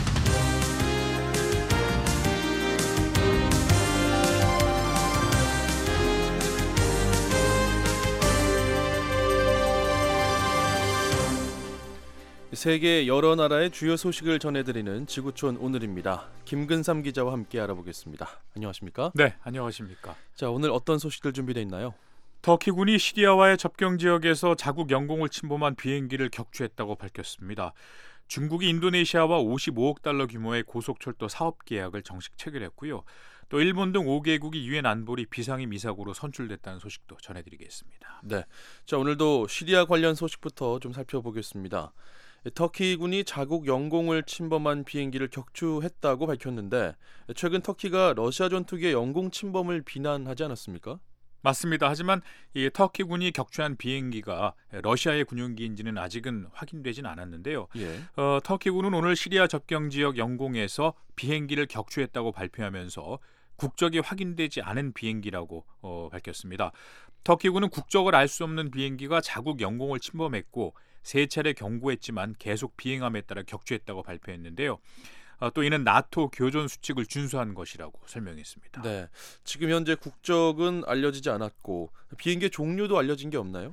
세계 여러 나라의 주요 소식을 전해드리는 지구촌 오늘입니다. 김근삼 기자와 함께 알아보겠습니다. 안녕하십니까? 네, 안녕하십니까? 자, 오늘 어떤 소식들 준비되어 있나요? 터키군이 시리아와의 접경 지역에서 자국 영공을 침범한 비행기를 격추했다고 밝혔습니다. 중국이 인도네시아와 55억 달러 규모의 고속철도 사업 계약을 정식 체결했고요. 또 일본 등 5개국이 유엔 안보리 비상임 이사국으로 선출됐다는 소식도 전해드리겠습니다. 네, 자 오늘도 시리아 관련 소식부터 좀 살펴보겠습니다. 터키군이 자국 영공을 침범한 비행기를 격추했다고 밝혔는데 최근 터키가 러시아 전투기의 영공 침범을 비난하지 않았습니까? 맞습니다. 하지만 이 터키군이 격추한 비행기가 러시아의 군용기인지는 아직은 확인되진 않았는데요. 예. 터키군은 오늘 시리아 접경 지역 영공에서 비행기를 격추했다고 발표하면서 국적이 확인되지 않은 비행기라고 밝혔습니다. 터키군은 국적을 알 수 없는 비행기가 자국 영공을 침범했고 3차례 경고했지만 계속 비행함에 따라 격추했다고 발표했는데요. 또 이는 나토 교전 수칙을 준수한 것이라고 설명했습니다. 네, 지금 현재 국적은 알려지지 않았고 비행기의 종류도 알려진 게 없나요?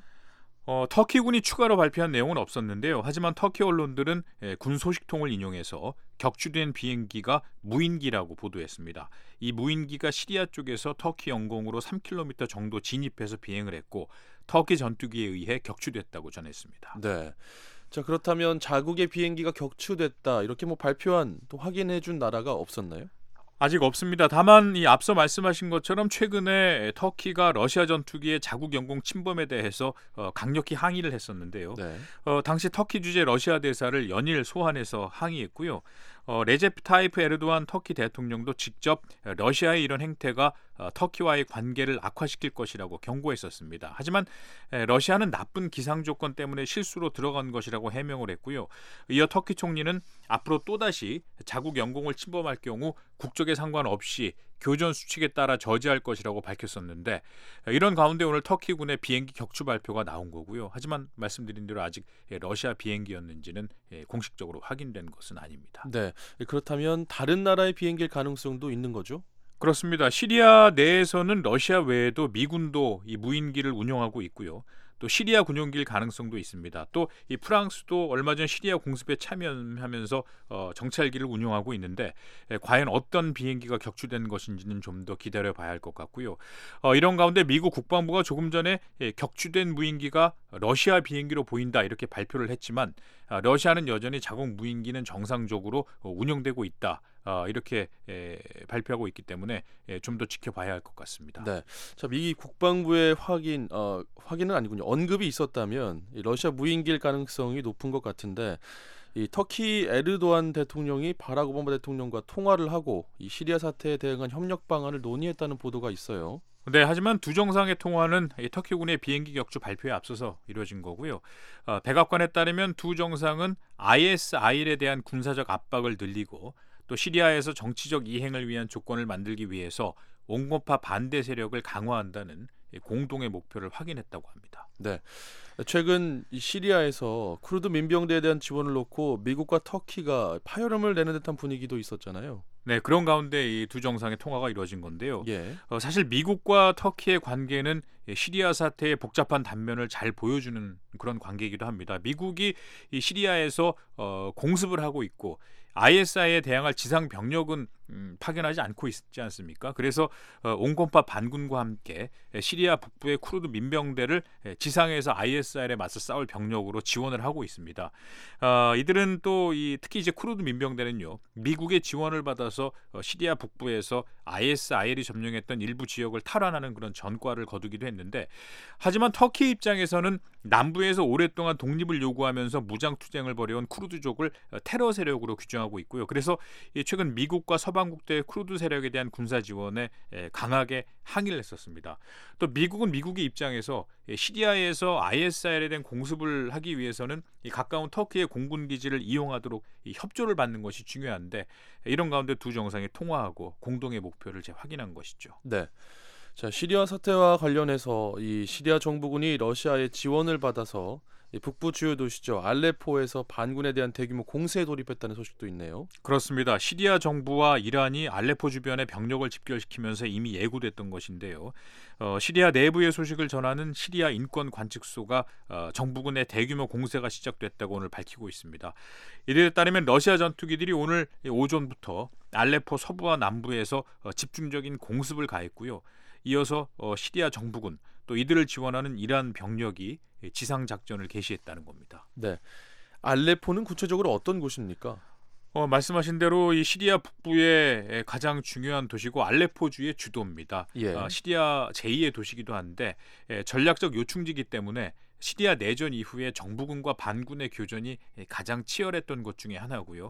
터키군이 추가로 발표한 내용은 없었는데요. 하지만 터키 언론들은 군 소식통을 인용해서 격추된 비행기가 무인기라고 보도했습니다. 이 무인기가 시리아 쪽에서 터키 영공으로 3km 정도 진입해서 비행을 했고 터키 전투기에 의해 격추됐다고 전했습니다. 네. 자, 그렇다면 자국의 비행기가 격추됐다 이렇게 발표한 또 확인해 준 나라가 없었나요? 아직 없습니다. 다만 이 앞서 말씀하신 것처럼 최근에 터키가 러시아 전투기의 자국 영공 침범에 대해서 강력히 항의를 했었는데요. 네. 당시 터키 주재 러시아 대사를 연일 소환해서 항의했고요. 레제프 타이프 에르도안 터키 대통령도 직접 러시아의 이런 행태가 터키와의 관계를 악화시킬 것이라고 경고했었습니다. 하지만 러시아는 나쁜 기상 조건 때문에 실수로 들어간 것이라고 해명을 했고요. 이어 터키 총리는 앞으로 또다시 자국 영공을 침범할 경우 국적에 상관없이 교전 수칙에 따라 저지할 것이라고 밝혔었는데 이런 가운데 오늘 터키군의 비행기 격추 발표가 나온 거고요. 하지만 말씀드린 대로 아직 러시아 비행기였는지는 공식적으로 확인된 것은 아닙니다. 네, 그렇다면 다른 나라의 비행기일 가능성도 있는 거죠? 그렇습니다. 시리아 내에서는 러시아 외에도 미군도 이 무인기를 운영하고 있고요. 또 시리아 군용기일 가능성도 있습니다. 또 이 프랑스도 얼마 전 시리아 공습에 참여하면서 정찰기를 운용하고 있는데 과연 어떤 비행기가 격추된 것인지는 좀 더 기다려봐야 할 것 같고요. 이런 가운데 미국 국방부가 조금 전에 격추된 무인기가 러시아 비행기로 보인다 이렇게 발표를 했지만 러시아는 여전히 자국 무인기는 정상적으로 운영되고 있다. 이렇게 발표하고 있기 때문에 좀 더 지켜봐야 할 것 같습니다. 네, 자 미 국방부의 확인은 아니군요. 언급이 있었다면 이 러시아 무인기일 가능성이 높은 것 같은데 이 터키 에르도안 대통령이 바락 오바마 대통령과 통화를 하고 이 시리아 사태에 대응한 협력 방안을 논의했다는 보도가 있어요. 네, 하지만 두 정상의 통화는 터키군의 비행기 격추 발표에 앞서서 이루어진 거고요. 백악관에 따르면 두 정상은 ISIL에 대한 군사적 압박을 늘리고 또 시리아에서 정치적 이행을 위한 조건을 만들기 위해서 온건파 반대 세력을 강화한다는 공동의 목표를 확인했다고 합니다. 네, 최근 시리아에서 쿠르드 민병대에 대한 지원을 놓고 미국과 터키가 파열음을 내는 듯한 분위기도 있었잖아요. 네, 그런 가운데 이 두 정상의 통화가 이루어진 건데요. 예. 사실 미국과 터키의 관계는 시리아 사태의 복잡한 단면을 잘 보여주는 그런 관계이기도 합니다. 미국이 이 시리아에서 공습을 하고 있고 ISI에 대항할 지상 병력은 파견하지 않고 있지 않습니까? 그래서 온건파 반군과 함께 시리아 북부의 쿠르드 민병대를 지상에서 ISR에 맞서 싸울 병력으로 지원을 하고 있습니다. 이들은 또 특히 이제 쿠르드 민병대는요, 미국의 지원을 받아서 시리아 북부에서 ISIL이 점령했던 일부 지역을 탈환하는 그런 전과를 거두기도 했는데, 하지만 터키 입장에서는 남부에서 오랫동안 독립을 요구하면서 무장 투쟁을 벌여온 쿠르드족을 테러 세력으로 규정하고 있고요. 그래서 최근 미국과 서방국대의 쿠르드 세력에 대한 군사 지원에 강하게 항의를 했었습니다. 또 미국은 미국의 입장에서 시리아에서 ISIL에 대한 공습을 하기 위해서는 이 가까운 터키의 공군 기지를 이용하도록 협조를 받는 것이 중요한데, 이런 가운데 두 정상이 통화하고 공동의 목표를 재확인한 것이죠. 네. 자, 시리아 사태와 관련해서 이 시리아 정부군이 러시아의 지원을 받아서 이 북부 주요 도시죠, 알레포에서 반군에 대한 대규모 공세에 돌입했다는 소식도 있네요. 그렇습니다. 시리아 정부와 이란이 알레포 주변에 병력을 집결시키면서 이미 예고됐던 것인데요. 시리아 내부의 소식을 전하는 시리아 인권 관측소가 정부군의 대규모 공세가 시작됐다고 오늘 밝히고 있습니다. 이에 따르면 러시아 전투기들이 오늘 오전부터 알레포 서부와 남부에서 집중적인 공습을 가했고요. 이어서 시리아 정부군, 또 이들을 지원하는 이란 병력이 지상 작전을 개시했다는 겁니다. 네, 알레포는 구체적으로 어떤 곳입니까? 말씀하신 대로 이 시리아 북부의 가장 중요한 도시고 알레포주의 주도입니다. 시리아 제2의 도시기도 한데 전략적 요충지이기 때문에 시리아 내전 이후에 정부군과 반군의 교전이 가장 치열했던 것 중에 하나고요.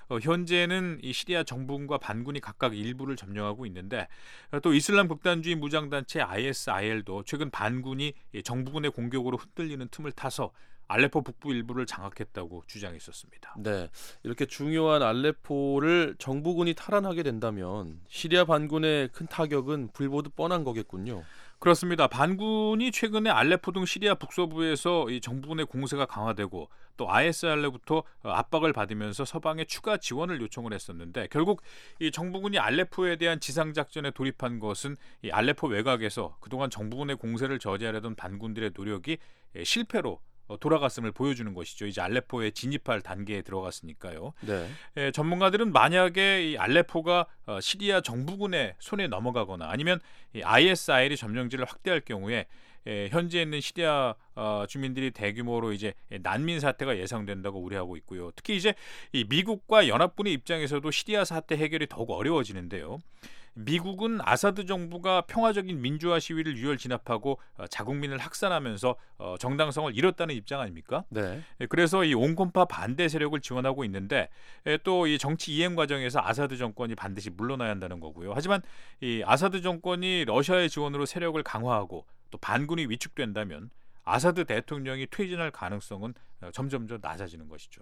현재는 이 시리아 정부군과 반군이 각각 일부를 점령하고 있는데, 또 이슬람 극단주의 무장단체 ISIL도 최근 반군이 정부군의 공격으로 흔들리는 틈을 타서 알레포 북부 일부를 장악했다고 주장했었습니다. 네, 이렇게 중요한 알레포를 정부군이 탈환하게 된다면 시리아 반군의 큰 타격은 불보듯 뻔한 거겠군요. 그렇습니다. 반군이 최근에 알레포 등 시리아 북서부에서 이 정부군의 공세가 강화되고 또 ISIL로부터 압박을 받으면서 서방에 추가 지원을 요청을 했었는데, 결국 이 정부군이 알레포에 대한 지상 작전에 돌입한 것은 이 알레포 외곽에서 그동안 정부군의 공세를 저지하려던 반군들의 노력이 실패로 돌아갔음을 보여주는 것이죠. 이제 알레포에 진입할 단계에 들어갔으니까요. 네. 전문가들은 만약에 이 알레포가 시리아 정부군의 손에 넘어가거나 아니면 이 ISIL이 점령지를 확대할 경우에 현재 있는 시리아 주민들이 대규모로 이제 난민 사태가 예상된다고 우려하고 있고요. 특히 이제 이 미국과 연합군의 입장에서도 시리아 사태 해결이 더욱 어려워지는데요. 미국은 아사드 정부가 평화적인 민주화 시위를 유혈 진압하고 자국민을 학살하면서 정당성을 잃었다는 입장 아닙니까? 네. 그래서 이 온건파 반대 세력을 지원하고 있는데, 또 이 정치 이행 과정에서 아사드 정권이 반드시 물러나야 한다는 거고요. 하지만 이 아사드 정권이 러시아의 지원으로 세력을 강화하고 또 반군이 위축된다면 아사드 대통령이 퇴진할 가능성은 점점 더 낮아지는 것이죠.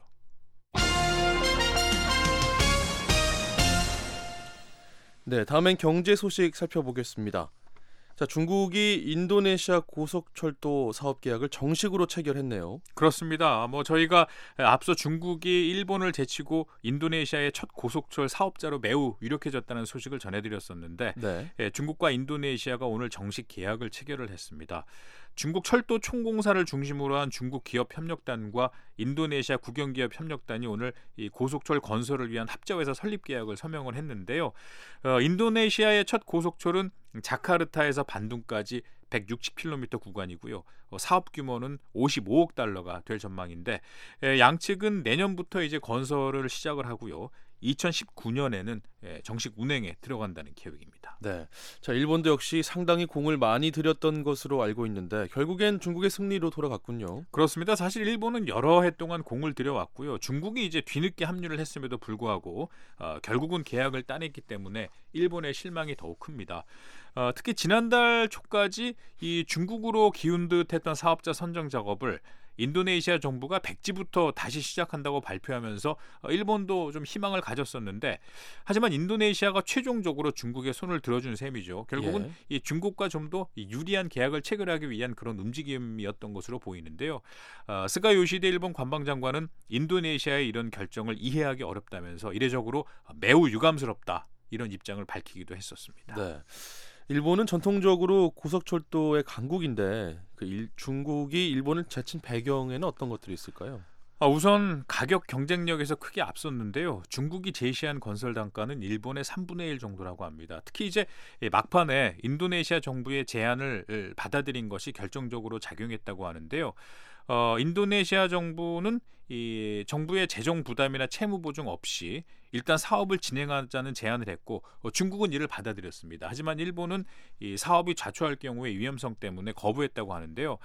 네, 다음엔 경제 소식 살펴보겠습니다. 자, 중국이 인도네시아 고속철도 사업 계약을 정식으로 체결했네요. 그렇습니다. 저희가 앞서 중국이 일본을 제치고 인도네시아의 첫 고속철 사업자로 매우 유력해졌다는 소식을 전해드렸었는데, 네. 중국과 인도네시아가 오늘 정식 계약을 체결을 했습니다. 중국 철도 총공사를 중심으로 한 중국 기업 협력단과 인도네시아 국영기업 협력단이 오늘 이 고속철 건설을 위한 합자회사 설립 계약을 서명을 했는데요. 인도네시아의 첫 고속철은 자카르타에서 반둥까지 160km 구간이고요. 사업 규모는 55억 달러가 될 전망인데, 양측은 내년부터 이제 건설을 시작을 하고요. 2019년에는 정식 운행에 들어간다는 계획입니다. 네, 자, 일본도 역시 상당히 공을 많이 들였던 것으로 알고 있는데 결국엔 중국의 승리로 돌아갔군요. 그렇습니다. 사실 일본은 여러 해 동안 공을 들여왔고요. 중국이 이제 뒤늦게 합류를 했음에도 불구하고 결국은 계약을 따냈기 때문에 일본의 실망이 더욱 큽니다. 특히 지난달 초까지 이 중국으로 기운 듯했던 사업자 선정 작업을 인도네시아 정부가 백지부터 다시 시작한다고 발표하면서 일본도 좀 희망을 가졌었는데, 하지만 인도네시아가 최종적으로 중국에 손을 들어준 셈이죠. 결국은 이 중국과 좀 더 유리한 계약을 체결하기 위한 그런 움직임이었던 것으로 보이는데요. 스가 요시데 일본 관방장관은 인도네시아의 이런 결정을 이해하기 어렵다면서 이례적으로 매우 유감스럽다, 이런 입장을 밝히기도 했었습니다. 네. 일본은 전통적으로 고속철도의 강국인데 중국이 일본을 제친 배경에는 어떤 것들이 있을까요? 우선 가격 경쟁력에서 크게 앞섰는데요. 중국이 제시한 건설 단가는 일본의 3분의 1 정도라고 합니다. 특히 이제 막판에 인도네시아 정부의 제안을 받아들인 것이 결정적으로 작용했다고 하는데요. 인도네시아 정부는 이 정부의 재정 부담이나 채무 보증 없이 일단 사업을 진행하자는 제안을 했고 중국은 이를 받아들였습니다. 하지만 일본은 이 사업이 좌초할 경우의 위험성 때문에 거부했다고 하는데요.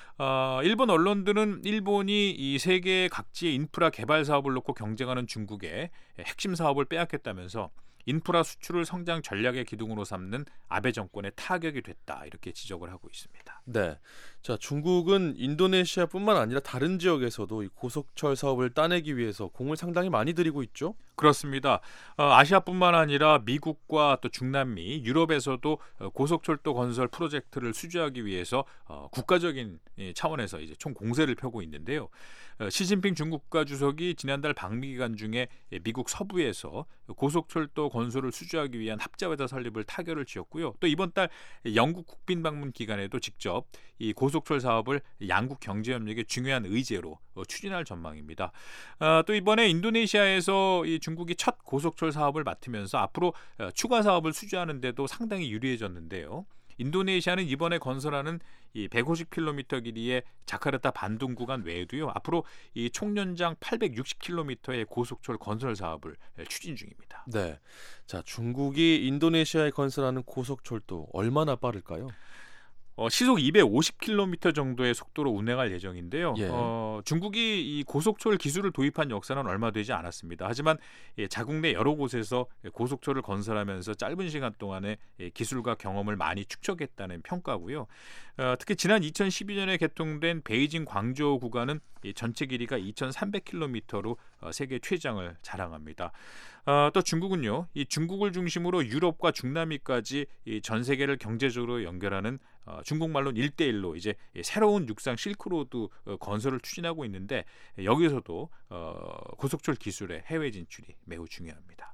일본 언론들은 일본이 이 세계 각지의 인프라 개발 사업을 놓고 경쟁하는 중국의 핵심 사업을 빼앗겼다면서 인프라 수출을 성장 전략의 기둥으로 삼는 아베 정권의 타격이 됐다 이렇게 지적을 하고 있습니다. 네, 자 중국은 인도네시아뿐만 아니라 다른 지역에서도 이 고속철 사업을 따내기 위해서 공을 상당히 많이 들이고 있죠. 그렇습니다. 아시아뿐만 아니라 미국과 또 중남미, 유럽에서도 고속철도 건설 프로젝트를 수주하기 위해서 국가적인 차원에서 이제 총 공세를 펴고 있는데요. 시진핑 중국 국가주석이 지난달 방미 기간 중에 미국 서부에서 고속철도 건설을 수주하기 위한 합자회사 설립을 타결을 지었고요. 또 이번 달 영국 국빈 방문 기간에도 직접 이 고속철 사업을 양국 경제협력의 중요한 의제로 추진할 전망입니다. 또 이번에 인도네시아에서 이 중국이 첫 고속철 사업을 맡으면서 앞으로 추가 사업을 수주하는 데도 상당히 유리해졌는데요. 인도네시아는 이번에 건설하는 이 150km 길이의 자카르타 반둥 구간 외에도요. 앞으로 이 총연장 860km의 고속철 건설 사업을 추진 중입니다. 네, 자 중국이 인도네시아에 건설하는 고속철도 얼마나 빠를까요? 시속 250km 정도의 속도로 운행할 예정인데요. 예. 중국이 이 고속철 기술을 도입한 역사는 얼마 되지 않았습니다. 하지만 자국 내 여러 곳에서 고속철을 건설하면서 짧은 시간 동안에 기술과 경험을 많이 축적했다는 평가고요. 특히 지난 2012년에 개통된 베이징 광저우 구간은 전체 길이가 2,300km로 세계 최장을 자랑합니다. 또 중국은요, 이 중국을 중심으로 유럽과 중남미까지 이 전 세계를 경제적으로 연결하는 중국말로는 1대1로 이제 새로운 육상 실크로드 건설을 추진하고 있는데 여기서도 고속철 기술의 해외 진출이 매우 중요합니다.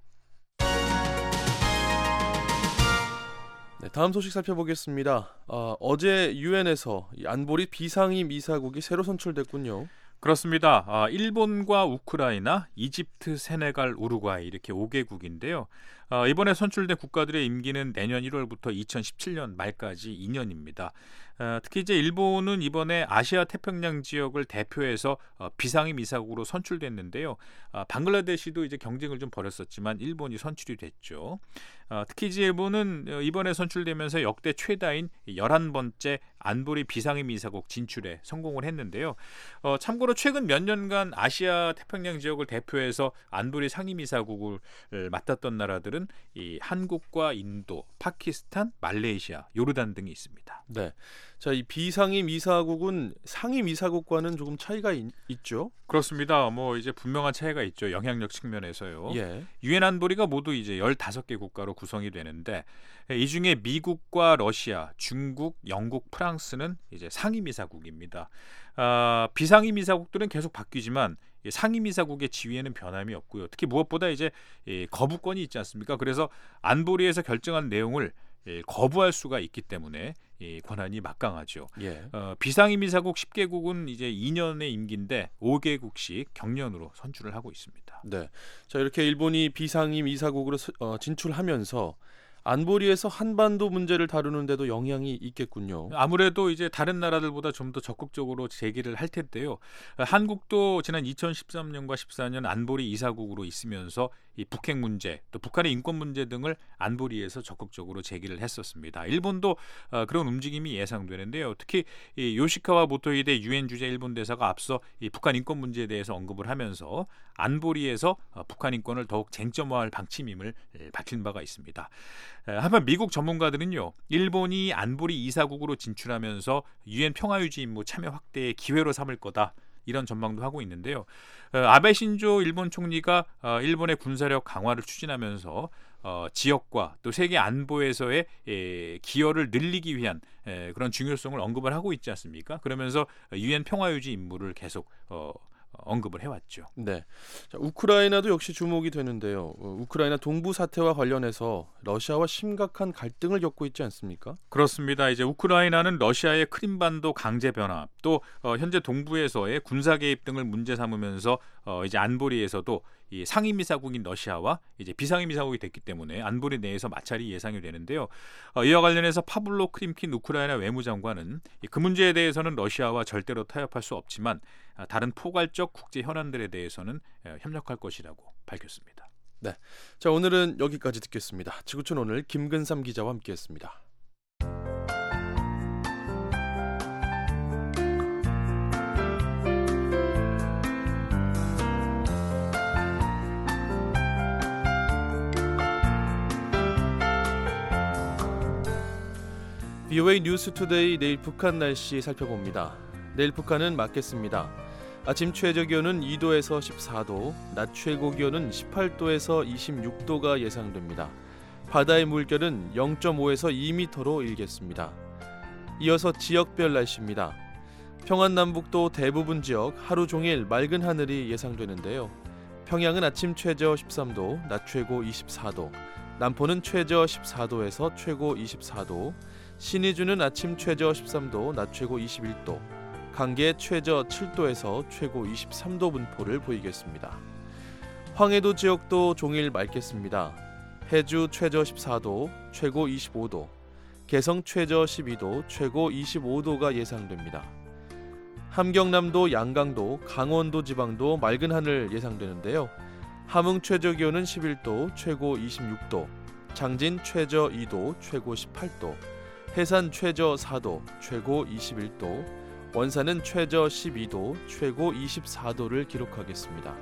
네, 다음 소식 살펴보겠습니다. 어제 유엔에서 안보리 비상임 이사국이 새로 선출됐군요. 그렇습니다. 일본과 우크라이나, 이집트, 세네갈, 우루과이 이렇게 5개국인데요. 이번에 선출된 국가들의 임기는 내년 1월부터 2017년 말까지 2년입니다. 특히 이제 일본은 이번에 아시아 태평양 지역을 대표해서 비상임 이사국으로 선출됐는데요. 방글라데시도 이제 경쟁을 좀 벌였었지만 일본이 선출이 됐죠. 특히 이제 일본은 이번에 선출되면서 역대 최다인 11번째 안보리 비상임 이사국 진출에 성공을 했는데요. 참고로 최근 몇 년간 아시아 태평양 지역을 대표해서 안보리 상임 이사국을 맡았던 나라들은 이 한국과 인도, 파키스탄, 말레이시아, 요르단 등이 있습니다. 네, 자, 이 비상임 이사국은 상임 이사국과는 조금 차이가 있죠? 그렇습니다. 뭐 이제 분명한 차이가 있죠. 영향력 측면에서요. 예. 유엔 안보리가 모두 이제 15개 국가로 구성이 되는데 이 중에 미국과 러시아, 중국, 영국, 프랑스는 이제 상임 이사국입니다. 비상임 이사국들은 계속 바뀌지만 상임 이사국의 지위에는 변함이 없고요. 특히 무엇보다 이제 거부권이 있지 않습니까? 그래서 안보리에서 결정한 내용을 거부할 수가 있기 때문에 권한이 막강하죠. 예. 비상임 이사국 10개국은 이제 2년의 임기인데 5개국씩 경련으로 선출을 하고 있습니다. 네, 자 이렇게 일본이 비상임 이사국으로 진출하면서 안보리에서 한반도 문제를 다루는데도 영향이 있겠군요. 아무래도 이제 다른 나라들보다 좀 더 적극적으로 제기를 할 텐데요. 한국도 지난 2013년과 14년 안보리 이사국으로 있으면서 이 북핵 문제, 또 북한의 인권 문제 등을 안보리에서 적극적으로 제기를 했었습니다. 일본도 그런 움직임이 예상되는데요. 특히 이 요시카와 모토히데 유엔 주재 일본 대사가 앞서 이 북한 인권 문제에 대해서 언급을 하면서 안보리에서 북한 인권을 더욱 쟁점화할 방침임을 밝힌 바가 있습니다. 한편 미국 전문가들은요, 일본이 안보리 이사국으로 진출하면서 유엔 평화유지 임무 참여 확대의 기회로 삼을 거다, 이런 전망도 하고 있는데요. 아베 신조 일본 총리가 일본의 군사력 강화를 추진하면서 지역과 또 세계 안보에서의 기여를 늘리기 위한 그런 중요성을 언급을 하고 있지 않습니까? 그러면서 유엔 평화유지 임무를 계속 언급을 해왔죠. 네. 자, 우크라이나도 역시 주목이 되는데요. 우크라이나 동부 사태와 관련해서 러시아와 심각한 갈등을 겪고 있지 않습니까? 그렇습니다. 이제 우크라이나는 러시아의 크림반도 강제 변압, 또 현재 동부에서의 군사 개입 등을 문제 삼으면서 이제 안보리에서도 이 상임이사국인 러시아와 이제 비상임이사국이 됐기 때문에 안보리 내에서 마찰이 예상이 되는데요. 이와 관련해서 파블로 크림킨 우크라이나 외무장관은 그 문제에 대해서는 러시아와 절대로 타협할 수 없지만 다른 포괄적 국제 현안들에 대해서는 협력할 것이라고 밝혔습니다. 네, 자 오늘은 여기까지 듣겠습니다. 지구촌 오늘 김근삼 기자와 함께했습니다. VOA 뉴스투데이 내일 북한 날씨 살펴봅니다. 내일 북한은 맑겠습니다. 아침 최저 기온은 2도에서 14도, 낮 최고 기온은 18도에서 26도가 예상됩니다. 바다의 물결은 0.5에서 2m로 일겠습니다. 이어서 지역별 날씨입니다. 평안남북도 대부분 지역 하루 종일 맑은 하늘이 예상되는데요. 평양은 아침 최저 13도, 낮 최고 24도, 남포는 최저 14도에서 최고 24도, 신의주는 아침 최저 13도, 낮 최고 21도, 강계 최저 7도에서 최고 23도 분포를 보이겠습니다. 황해도 지역도 종일 맑겠습니다. 해주 최저 14도, 최고 25도, 개성 최저 12도, 최고 25도가 예상됩니다. 함경남도, 양강도, 강원도 지방도 맑은 하늘 예상되는데요. 함흥 최저 기온은 11도, 최고 26도, 장진 최저 2도, 최고 18도, 해산 최저 4도, 최고 21도, 원산은 최저 12도, 최고 24도를 기록하겠습니다.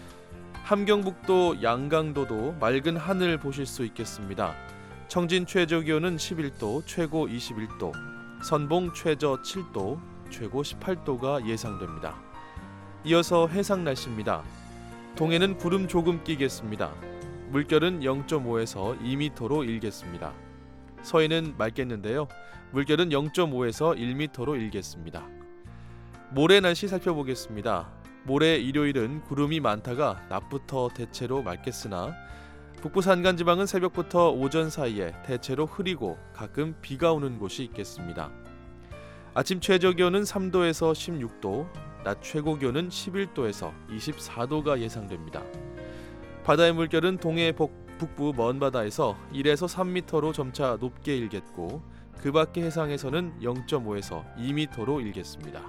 함경북도, 양강도도 맑은 하늘 보실 수 있겠습니다. 청진 최저 기온은 11도, 최고 21도, 선봉 최저 7도, 최고 18도가 예상됩니다. 이어서 해상 날씨입니다. 동해는 구름 조금 끼겠습니다. 물결은 0.5에서 2m로 일겠습니다. 서해는 맑겠는데요. 물결은 0.5에서 1m로 일겠습니다. 모레 날씨 살펴보겠습니다. 모레 일요일은 구름이 많다가 낮부터 대체로 맑겠으나 북부 산간지방은 새벽부터 오전 사이에 대체로 흐리고 가끔 비가 오는 곳이 있겠습니다. 아침 최저 기온은 3도에서 16도, 낮 최고 기온은 11도에서 24도가 예상됩니다. 바다의 물결은 동해 북부 먼 바다에서 1에서 3m로 점차 높게 일겠고 그 밖의 해상에서는 0.5에서 2m로 일겠습니다.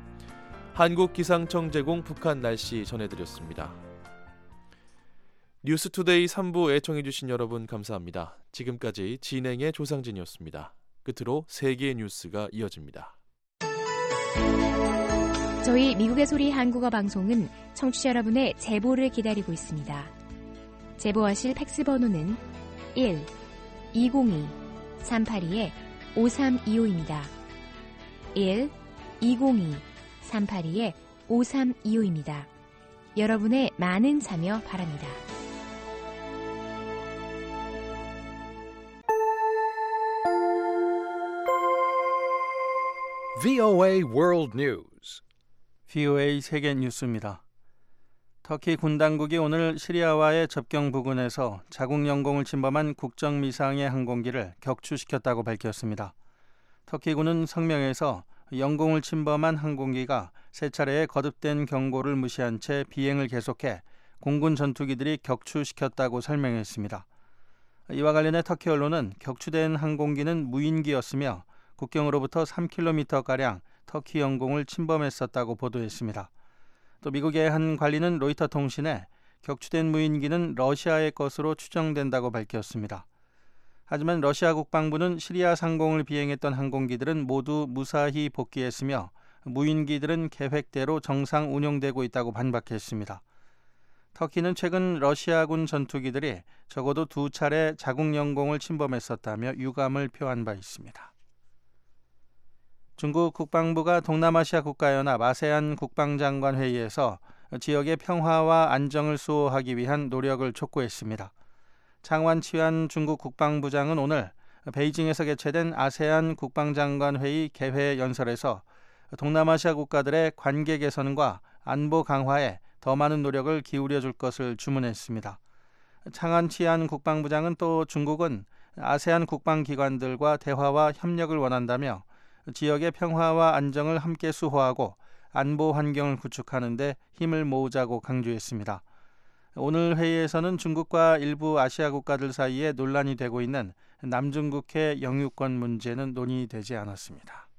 한국기상청 제공 북한 날씨 전해드렸습니다. 뉴스투데이 3부 애청해주신 여러분 감사합니다. 지금까지 진행의 조상진이었습니다. 끝으로 세계의 뉴스가 이어집니다. 저희 미국의 소리 한국어 방송은 청취자 여러분의 제보를 기다리고 있습니다. 제보하실 팩스 번호는 1-202-382-5325입니다. 1-202-382-5325입니다. 여러분의 많은 참여 바랍니다. VOA World News. VOA 세계 뉴스입니다. 터키 군 당국이 오늘 시리아와의 접경 부근에서 자국 영공을 침범한 국정미사항의 항공기를 격추시켰다고 밝혔습니다. 터키군은 성명에서 영공을 침범한 항공기가 세 차례의 거듭된 경고를 무시한 채 비행을 계속해 공군 전투기들이 격추시켰다고 설명했습니다. 이와 관련해 터키 언론은 격추된 항공기는 무인기였으며 국경으로부터 3km가량 터키 영공을 침범했었다고 보도했습니다. 또 미국의 한 관리는 로이터 통신에 격추된 무인기는 러시아의 것으로 추정된다고 밝혔습니다. 하지만 러시아 국방부는 시리아 상공을 비행했던 항공기들은 모두 무사히 복귀했으며 무인기들은 계획대로 정상 운용되고 있다고 반박했습니다. 터키는 최근 러시아군 전투기들이 적어도 2차례 자국 영공을 침범했었다며 유감을 표한 바 있습니다. 중국 국방부가 동남아시아 국가연합 아세안 국방장관 회의에서 지역의 평화와 안정을 수호하기 위한 노력을 촉구했습니다. 장완 치환 중국 국방부장은 오늘 베이징에서 개최된 아세안 국방장관 회의 개회 연설에서 동남아시아 국가들의 관계 개선과 안보 강화에 더 많은 노력을 기울여 줄 것을 주문했습니다. 창안 치안 국방부장은 또 중국은 아세안 국방기관들과 대화와 협력을 원한다며 지역의 평화와 안정을 함께 수호하고 안보 환경을 구축하는 데 힘을 모으자고 강조했습니다. 오늘 회의에서는 중국과 일부 아시아 국가들 사이에 논란이 되고 있는 남중국해 영유권 문제는 논의되지 않았습니다.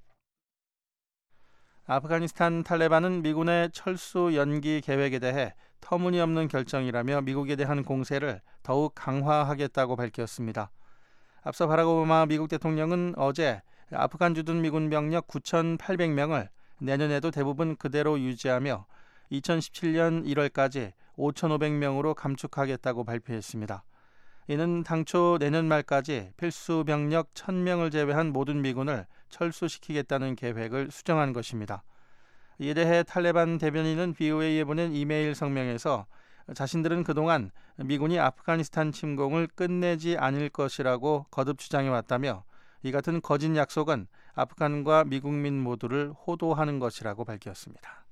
아프가니스탄 탈레반은 미군의 철수 연기 계획에 대해 터무니없는 결정이라며 미국에 대한 공세를 더욱 강화하겠다고 밝혔습니다. 앞서 바락 오바마 미국 대통령은 어제 아프간 주둔 미군 병력 9,800명을 내년에도 대부분 그대로 유지하며 2017년 1월까지 5,500명으로 감축하겠다고 발표했습니다. 이는 당초 내년 말까지 필수 병력 1,000명을 제외한 모든 미군을 철수시키겠다는 계획을 수정한 것입니다. 이에 대해 탈레반 대변인은 VOA에 보낸 이메일 성명에서 자신들은 그동안 미군이 아프가니스탄 침공을 끝내지 않을 것이라고 거듭 주장해왔다며 이 같은 거짓 약속은 아프간과 미국민 모두를 호도하는 것이라고 밝혔습니다.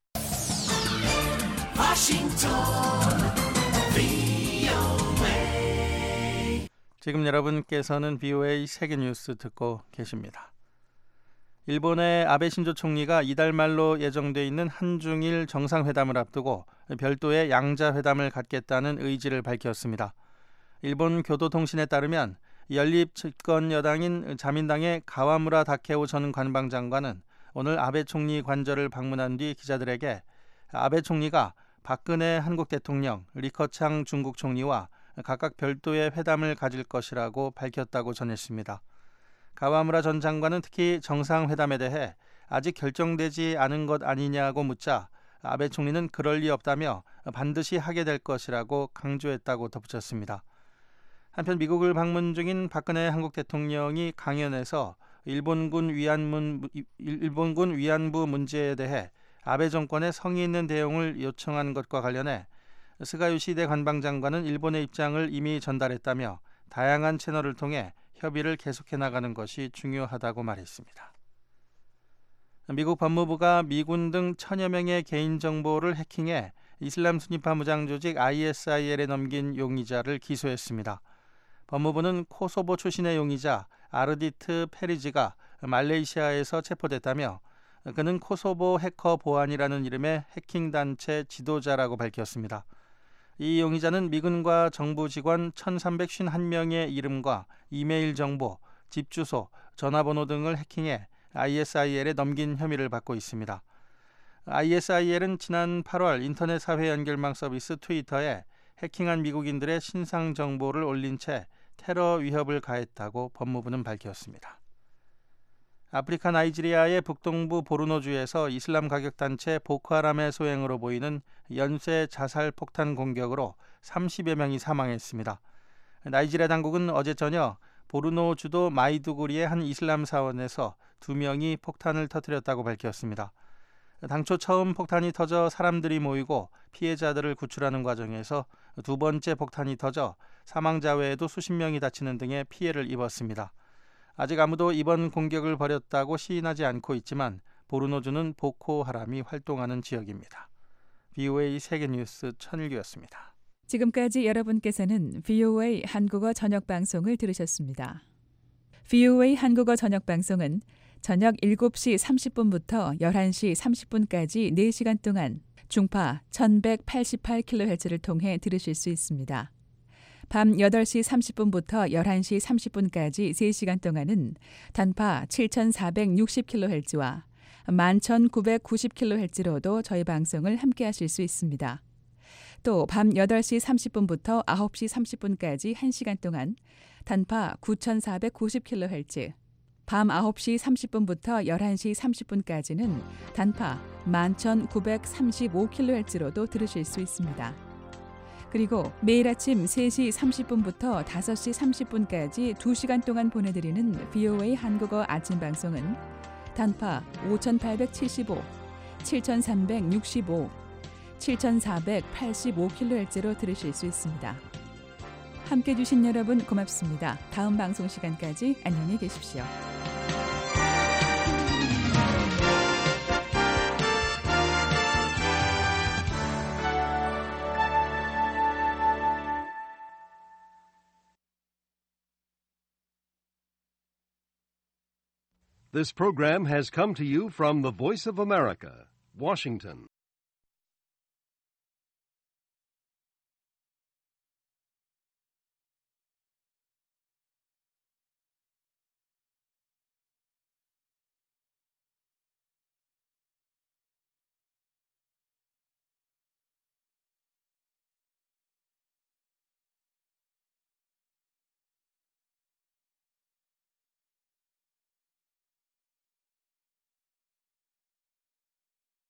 지금 여러분께서는 VOA 세계뉴스 듣고 계십니다. 일본의 아베 신조 총리가 이달 말로 예정돼 있는 한중일 정상회담을 앞두고 별도의 양자회담을 갖겠다는 의지를 밝혔습니다. 일본 교도통신에 따르면 연립 집권 여당인 자민당의 가와무라 다케오 전 관방장관은 오늘 아베 총리 관저를 방문한 뒤 기자들에게 아베 총리가 박근혜 한국 대통령, 리커창 중국 총리와 각각 별도의 회담을 가질 것이라고 밝혔다고 전했습니다. 가와무라 전 장관은 특히 정상회담에 대해 아직 결정되지 않은 것 아니냐고 묻자 아베 총리는 그럴 리 없다며 반드시 하게 될 것이라고 강조했다고 덧붙였습니다. 한편 미국을 방문 중인 박근혜 한국 대통령이 강연에서 일본군 위안부 문제에 대해 아베 정권의 성의 있는 대응을 요청한 것과 관련해 스가 요시히데 관방장관은 일본의 입장을 이미 전달했다며 다양한 채널을 통해 협의를 계속해 나가는 것이 중요하다고 말했습니다. 미국 법무부가 미군 등 1,000여 명의 개인정보를 해킹해 이슬람 순위파 무장 조직 ISIL에 넘긴 용의자를 기소했습니다. 법무부는 코소보 출신의 용의자 아르디트 페리지가 말레이시아에서 체포됐다며 그는 코소보 해커 보안이라는 이름의 해킹단체 지도자라고 밝혔습니다. 이 용의자는 미군과 정부 직원 1,351명의 이름과 이메일 정보, 집 주소, 전화번호 등을 해킹해 ISIL에 넘긴 혐의를 받고 있습니다. ISIL은 지난 8월 인터넷 사회 연결망 서비스 트위터에 해킹한 미국인들의 신상 정보를 올린 채 테러 위협을 가했다고 법무부는 밝혔습니다. 아프리카 나이지리아의 북동부 보르노주에서 이슬람 가격단체 보코하람의 소행으로 보이는 연쇄 자살 폭탄 공격으로 30여 명이 사망했습니다. 나이지리아 당국은 어제 저녁 보르노 주도 마이두구리의 한 이슬람 사원에서 2명이 폭탄을 터뜨렸다고 밝혔습니다. 당초 처음 폭탄이 터져 사람들이 모이고 피해자들을 구출하는 과정에서 두 번째 폭탄이 터져 사망자 외에도 수십 명이 다치는 등의 피해를 입었습니다. 아직 아무도 이번 공격을 벌였다고 시인하지 않고 있지만 보르노주는 보코하람이 활동하는 지역입니다. VOA 세계뉴스 천일규였습니다. 지금까지 여러분께서는 VOA 한국어 저녁 방송을 들으셨습니다. VOA 한국어 저녁 방송은 저녁 7시 30분부터 11시 30분까지 4시간 동안 중파 1188kHz를 통해 들으실 수 있습니다. 밤 8시 30분부터 11시 30분까지 3시간 동안은 단파 7460kHz와 11990kHz로도 저희 방송을 함께 하실 수 있습니다. 또 밤 8시 30분부터 9시 30분까지 1시간 동안 단파 9490kHz, 밤 9시 30분부터 11시 30분까지는 단파 11935kHz로도 들으실 수 있습니다. 그리고 매일 아침 3시 30분부터 5시 30분까지 2시간 동안 보내드리는 VOA 한국어 아침 방송은 단파 5875, 7365, 7485kHz로 들으실 수 있습니다. 함께해 주신 여러분 고맙습니다. 다음 방송 시간까지 안녕히 계십시오. This program has come to you from the Voice of America, Washington.